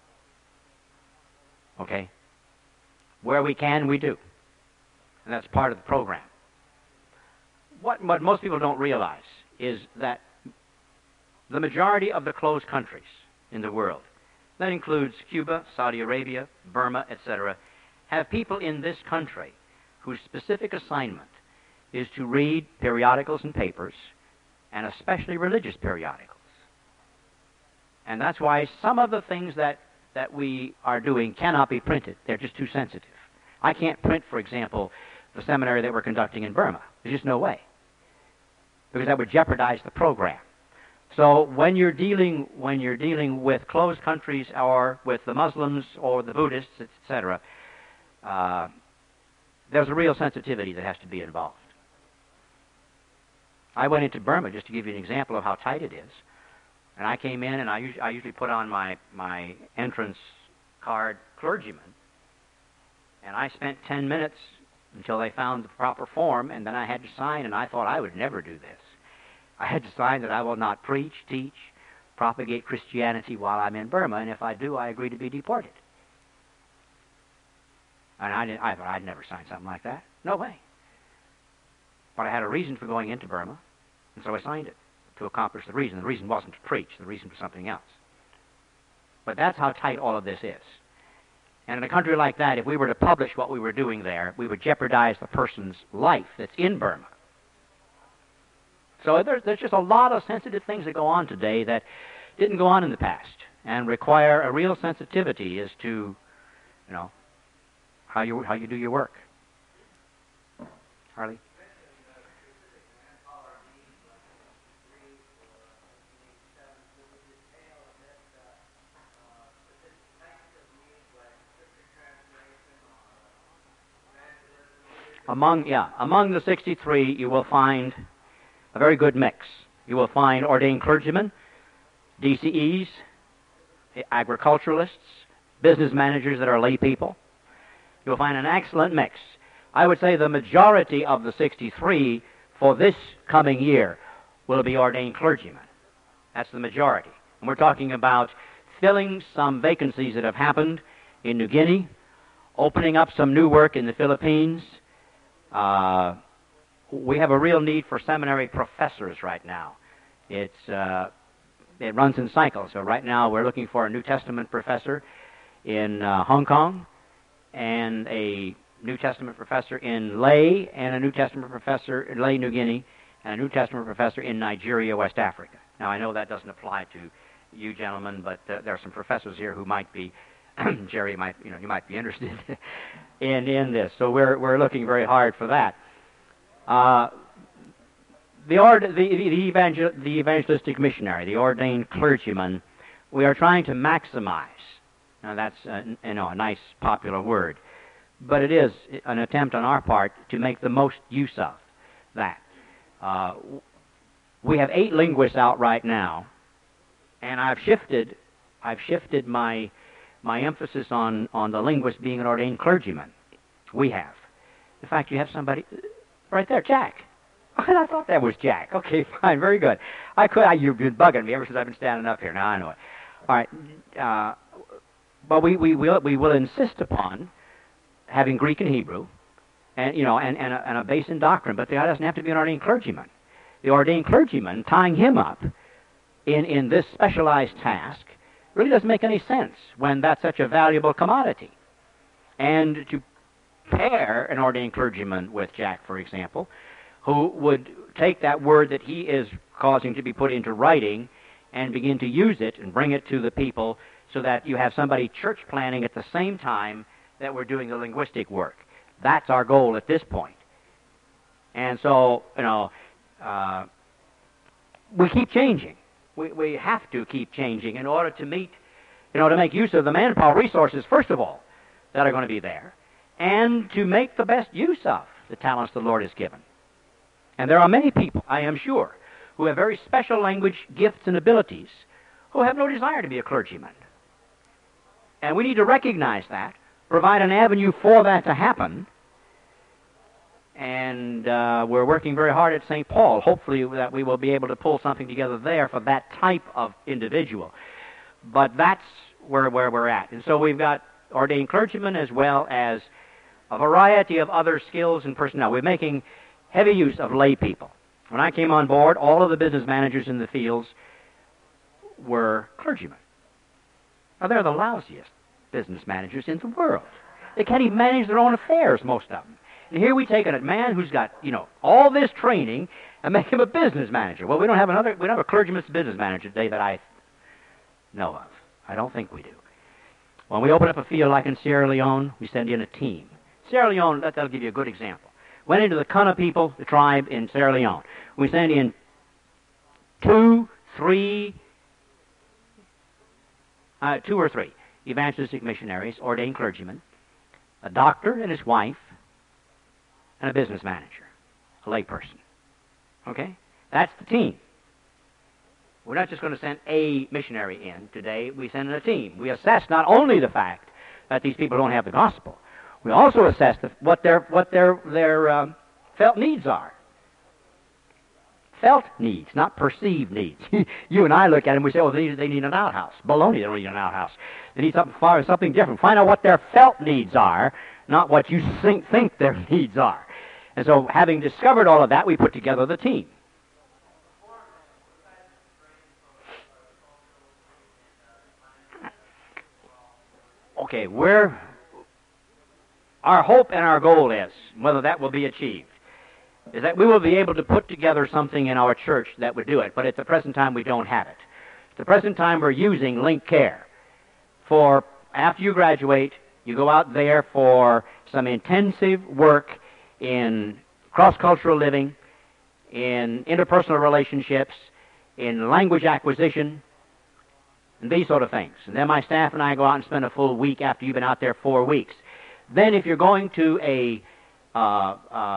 okay? Where we can, we do. And that's part of the program. What most people don't realize is that the majority of the closed countries in the world, that includes Cuba, Saudi Arabia, Burma, etc., have people in this country whose specific assignment is to read periodicals and papers, and especially religious periodicals. And that's why some of the things that we are doing cannot be printed. They're just too sensitive. I can't print, for example, the seminary that we're conducting in Burma. There's just no way, because that would jeopardize the program. So when you're dealing with closed countries or with the Muslims or the Buddhists, etc., there's a real sensitivity that has to be involved. I went into Burma just to give you an example of how tight it is, and I came in and I usually put on my entrance card, clergyman, and I spent 10 minutes until they found the proper form, and then I had to sign, and I thought I would never do this. I had to sign that I will not preach, teach, propagate Christianity while I'm in Burma, and if I do, I agree to be deported. And I thought I'd never sign something like that. No way. But I had a reason for going into Burma, and so I signed it to accomplish the reason. The reason wasn't to preach. The reason was something else. But that's how tight all of this is. And in a country like that, if we were to publish what we were doing there, we would jeopardize the person's life that's in Burma. So there's just a lot of sensitive things that go on today that didn't go on in the past and require a real sensitivity as to, how you do your work. Harley? Among the 63, you will find a very good mix. You will find ordained clergymen, DCEs, agriculturalists, business managers that are lay people. You'll find an excellent mix. I would say the majority of the 63 for this coming year will be ordained clergymen. That's the majority. And we're talking about filling some vacancies that have happened in New Guinea, opening up some new work in the Philippines. We have a real need for seminary professors right now. It runs in cycles. So right now we're looking for a New Testament professor in Hong Kong, and a New Testament professor in Lay, and a New Testament professor in Lay, New Guinea, and a New Testament professor in Nigeria, West Africa. Now, I know that doesn't apply to you gentlemen, but there are some professors here who might be, Jerry, you might be interested in this. So we're looking very hard for that. The evangelistic missionary, the ordained clergyman, we are trying to maximize. Now, that's a nice popular word, but it is an attempt on our part to make the most use of that. We have 8 linguists out right now, and I've shifted my emphasis on the linguist being an ordained clergyman. We have. In fact, you have somebody right there, Jack. I thought that was Jack. Okay, fine, very good. You've been bugging me ever since I've been standing up here. Now I know it. All right, but we will insist upon having Greek and Hebrew, and a base in doctrine. But the guy doesn't have to be an ordained clergyman. The ordained clergyman, tying him up in this specialized task, really doesn't make any sense when that's such a valuable commodity. And to pair an ordained clergyman with Jack, for example, who would take that word that he is causing to be put into writing and begin to use it and bring it to the people, so that you have somebody church planning at the same time that we're doing the linguistic work. That's our goal at this point. And so, we keep changing. We have to keep changing in order to meet, to make use of the manpower resources, first of all, that are going to be there, and to make the best use of the talents the Lord has given. And there are many people, I am sure, who have very special language gifts and abilities who have no desire to be a clergyman. And we need to recognize that, provide an avenue for that to happen. And we're working very hard at St. Paul. Hopefully that we will be able to pull something together there for that type of individual. But that's where we're at. And so we've got ordained clergymen as well as a variety of other skills and personnel. We're making heavy use of lay people. When I came on board, all of the business managers in the fields were clergymen. Now, they're the lousiest business managers in the world. They can't even manage their own affairs, most of them. And here we take a man who's got, all this training and make him a business manager. Well, we don't have a clergyman's business manager today that I know of. I don't think we do. When we open up a field like in Sierra Leone, we send in a team. Sierra Leone, that'll give you a good example. Went into the Kuna people, the tribe in Sierra Leone. We sent in 2 or 3 evangelistic missionaries, ordained clergymen, a doctor and his wife, and a business manager, a layperson. Okay? That's the team. We're not just going to send a missionary in today. We send in a team. We assess not only the fact that these people don't have the gospel, we also assess what their felt needs are. Felt needs, not perceived needs. You and I look at them, we say, oh, they need an outhouse. Baloney, they don't need an outhouse. They need something different. Find out what their felt needs are, not what you think their needs are. And so, having discovered all of that, we put together the team. Okay, our hope and our goal is, whether that will be achieved, is that we will be able to put together something in our church that would do it, but at the present time we don't have it. At the present time we're using Link Care. For after you graduate, you go out there for some intensive work in cross-cultural living, in interpersonal relationships, in language acquisition, and these sort of things. And then my staff and I go out and spend a full week after you've been out there 4 weeks. Then if you're going to a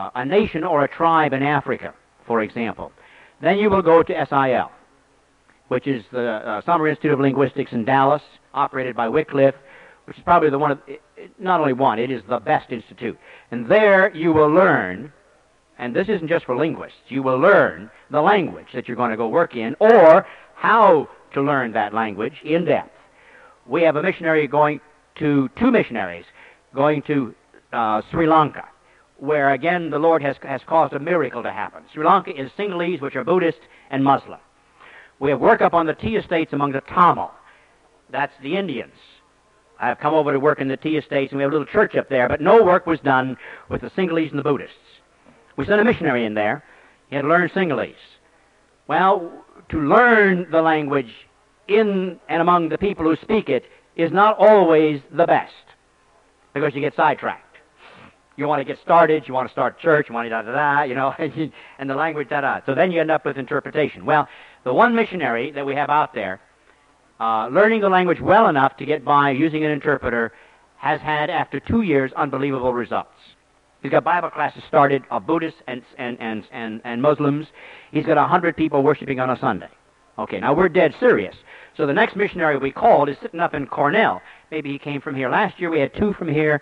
nation or a tribe in Africa, for example, then you will go to SIL, which is the Summer Institute of Linguistics in Dallas, operated by Wycliffe, which is probably the one of, not only one, it is the best institute. And there you will learn, and this isn't just for linguists, you will learn the language that you're going to go work in, or how to learn that language in depth. We have a missionary going to, two missionaries going to Sri Lanka, where again the Lord has caused a miracle to happen. Sri Lanka is Sinhalese, which are Buddhist and Muslim. We have work up on the tea estates among the Tamil. That's the Indians. I've come over to work in the tea estates, and we have a little church up there, but no work was done with the Sinhalese and the Buddhists. We sent a missionary in there. He had to learn Sinhalese. Well, to learn the language in and among the people who speak it is not always the best, because you get sidetracked. You want to get started, you want to start church, you want to da-da-da, you know, and the language da-da. So then you end up with interpretation. Well, the one missionary that we have out there, learning the language well enough to get by using an interpreter, has had, after 2 years, unbelievable results. He's got Bible classes started of Buddhists and Muslims. He's got 100 people worshiping on a Sunday. Okay, now we're dead serious. So the next missionary we called is sitting up in Cornell. Maybe he came from here. Last year we had 2 from here,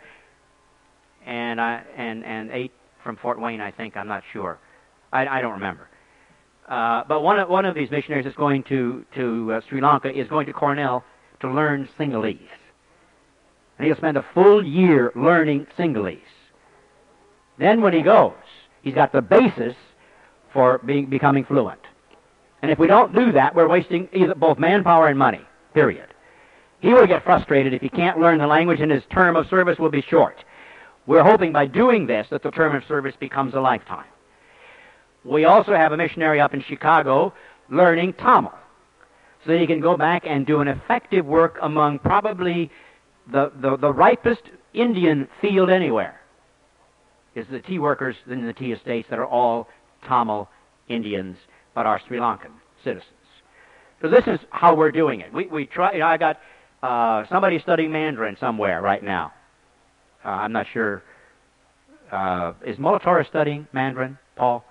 and 8 from Fort Wayne, I think. I'm not sure. I don't remember. But one of these missionaries that's going to Sri Lanka is going to Cornell to learn Sinhalese. And he'll spend a full year learning Sinhalese. Then when he goes, he's got the basis for becoming fluent. And if we don't do that, we're wasting both manpower and money, period. He will get frustrated if he can't learn the language, and his term of service will be short. We're hoping by doing this that the term of service becomes a lifetime. We also have a missionary up in Chicago learning Tamil, so that he can go back and do an effective work among probably the ripest Indian field anywhere, is the tea workers in the tea estates that are all Tamil Indians, but are Sri Lankan citizens. So this is how we're doing it. We try. I got somebody studying Mandarin somewhere right now. I'm not sure. Is Molitora studying Mandarin, Paul?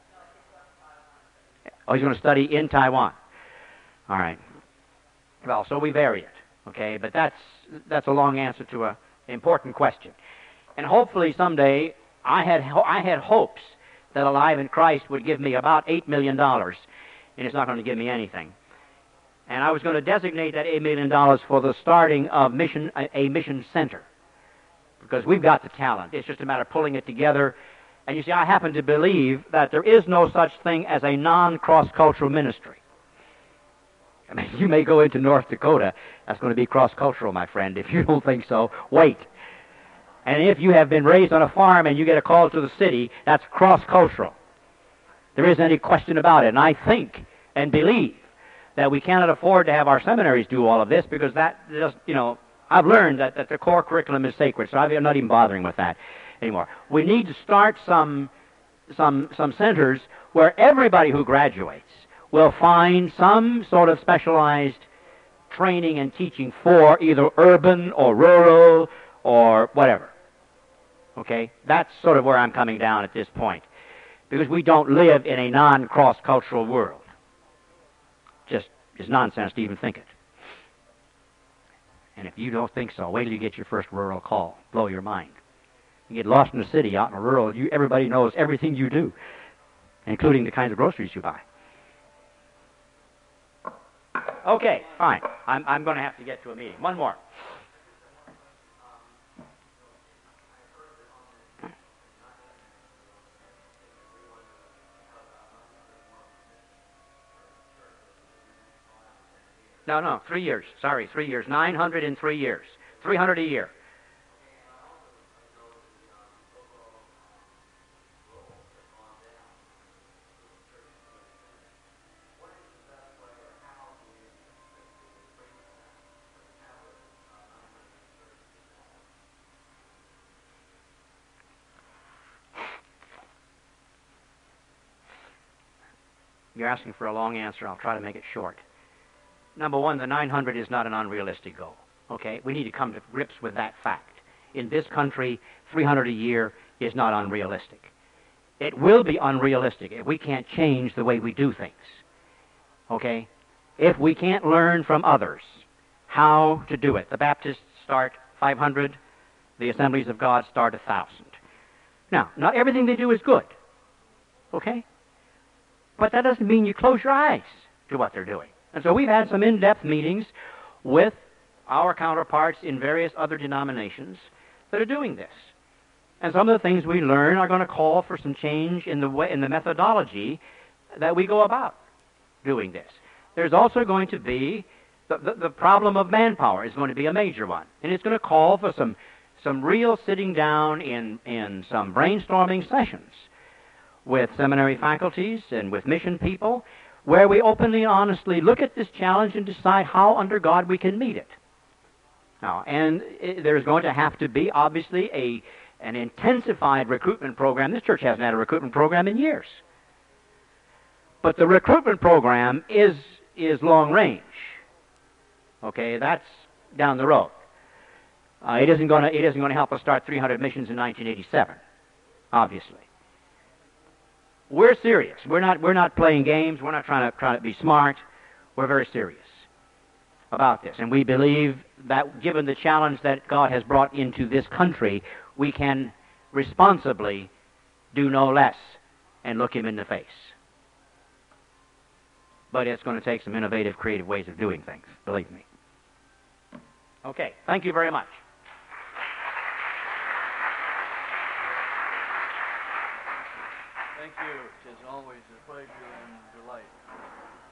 Oh, he's going to study in Taiwan. All right. Well, so we vary it, okay? But that's a long answer to an important question. And hopefully someday, I had hopes that Alive in Christ would give me about $8 million, and it's not going to give me anything. And I was going to designate that $8 million for the starting of a mission center, because we've got the talent. It's just a matter of pulling it together. And you see, I happen to believe that there is no such thing as a non-cross-cultural ministry. I mean, you may go into North Dakota. That's going to be cross-cultural, my friend. If you don't think so, wait. And if you have been raised on a farm and you get a call to the city, that's cross-cultural. There isn't any question about it. And I think and believe that we cannot afford to have our seminaries do all of this, because that just, you know, I've learned that the core curriculum is sacred, so I'm not even bothering with that anymore. We need to start some centers where everybody who graduates will find some sort of specialized training and teaching for either urban or rural or whatever. Okay? That's sort of where I'm coming down at this point, because we don't live in a non-cross-cultural world. Just is nonsense to even think it. And if you don't think so, wait till you get your first rural call. Blow your mind. You get lost in the city, out in the rural, everybody knows everything you do, including the kinds of groceries you buy. Okay, fine. I'm going to have to get to a meeting. One more. No, 3 years. Sorry, 3 years. 900 in 3 years. 300 a year. You're asking for a long answer. I'll try to make it short. Number one, the 900 is not an unrealistic goal. Okay? We need to come to grips with that fact. In this country, 300 a year is not unrealistic. It will be unrealistic if we can't change the way we do things. Okay? if we can't learn from others how to do it. The Baptists start 500, the Assemblies of God start 1,000. Now, not everything they do is good, okay? But that doesn't mean you close your eyes to what they're doing. And so we've had some in-depth meetings with our counterparts in various other denominations that are doing this. And some of the things we learn are going to call for some change in the methodology that we go about doing this. There's also going to be the problem of manpower is going to be a major one. And it's going to call for some real sitting down in some brainstorming sessions with seminary faculties and with mission people, where we openly and honestly look at this challenge and decide how, under God, we can meet it. Now, and there's going to have to be, obviously, an intensified recruitment program. This church hasn't had a recruitment program in years. But the recruitment program is long range. Okay, that's down the road. It isn't going to help us start 300 missions in 1987, obviously. We're serious. We're not playing games. We're not trying to be smart. We're very serious about this. And we believe that given the challenge that God has brought into this country, we can responsibly do no less and look him in the face. But it's going to take some innovative, creative ways of doing things, believe me. Okay, thank you very much. Thank you. It is always a pleasure and delight.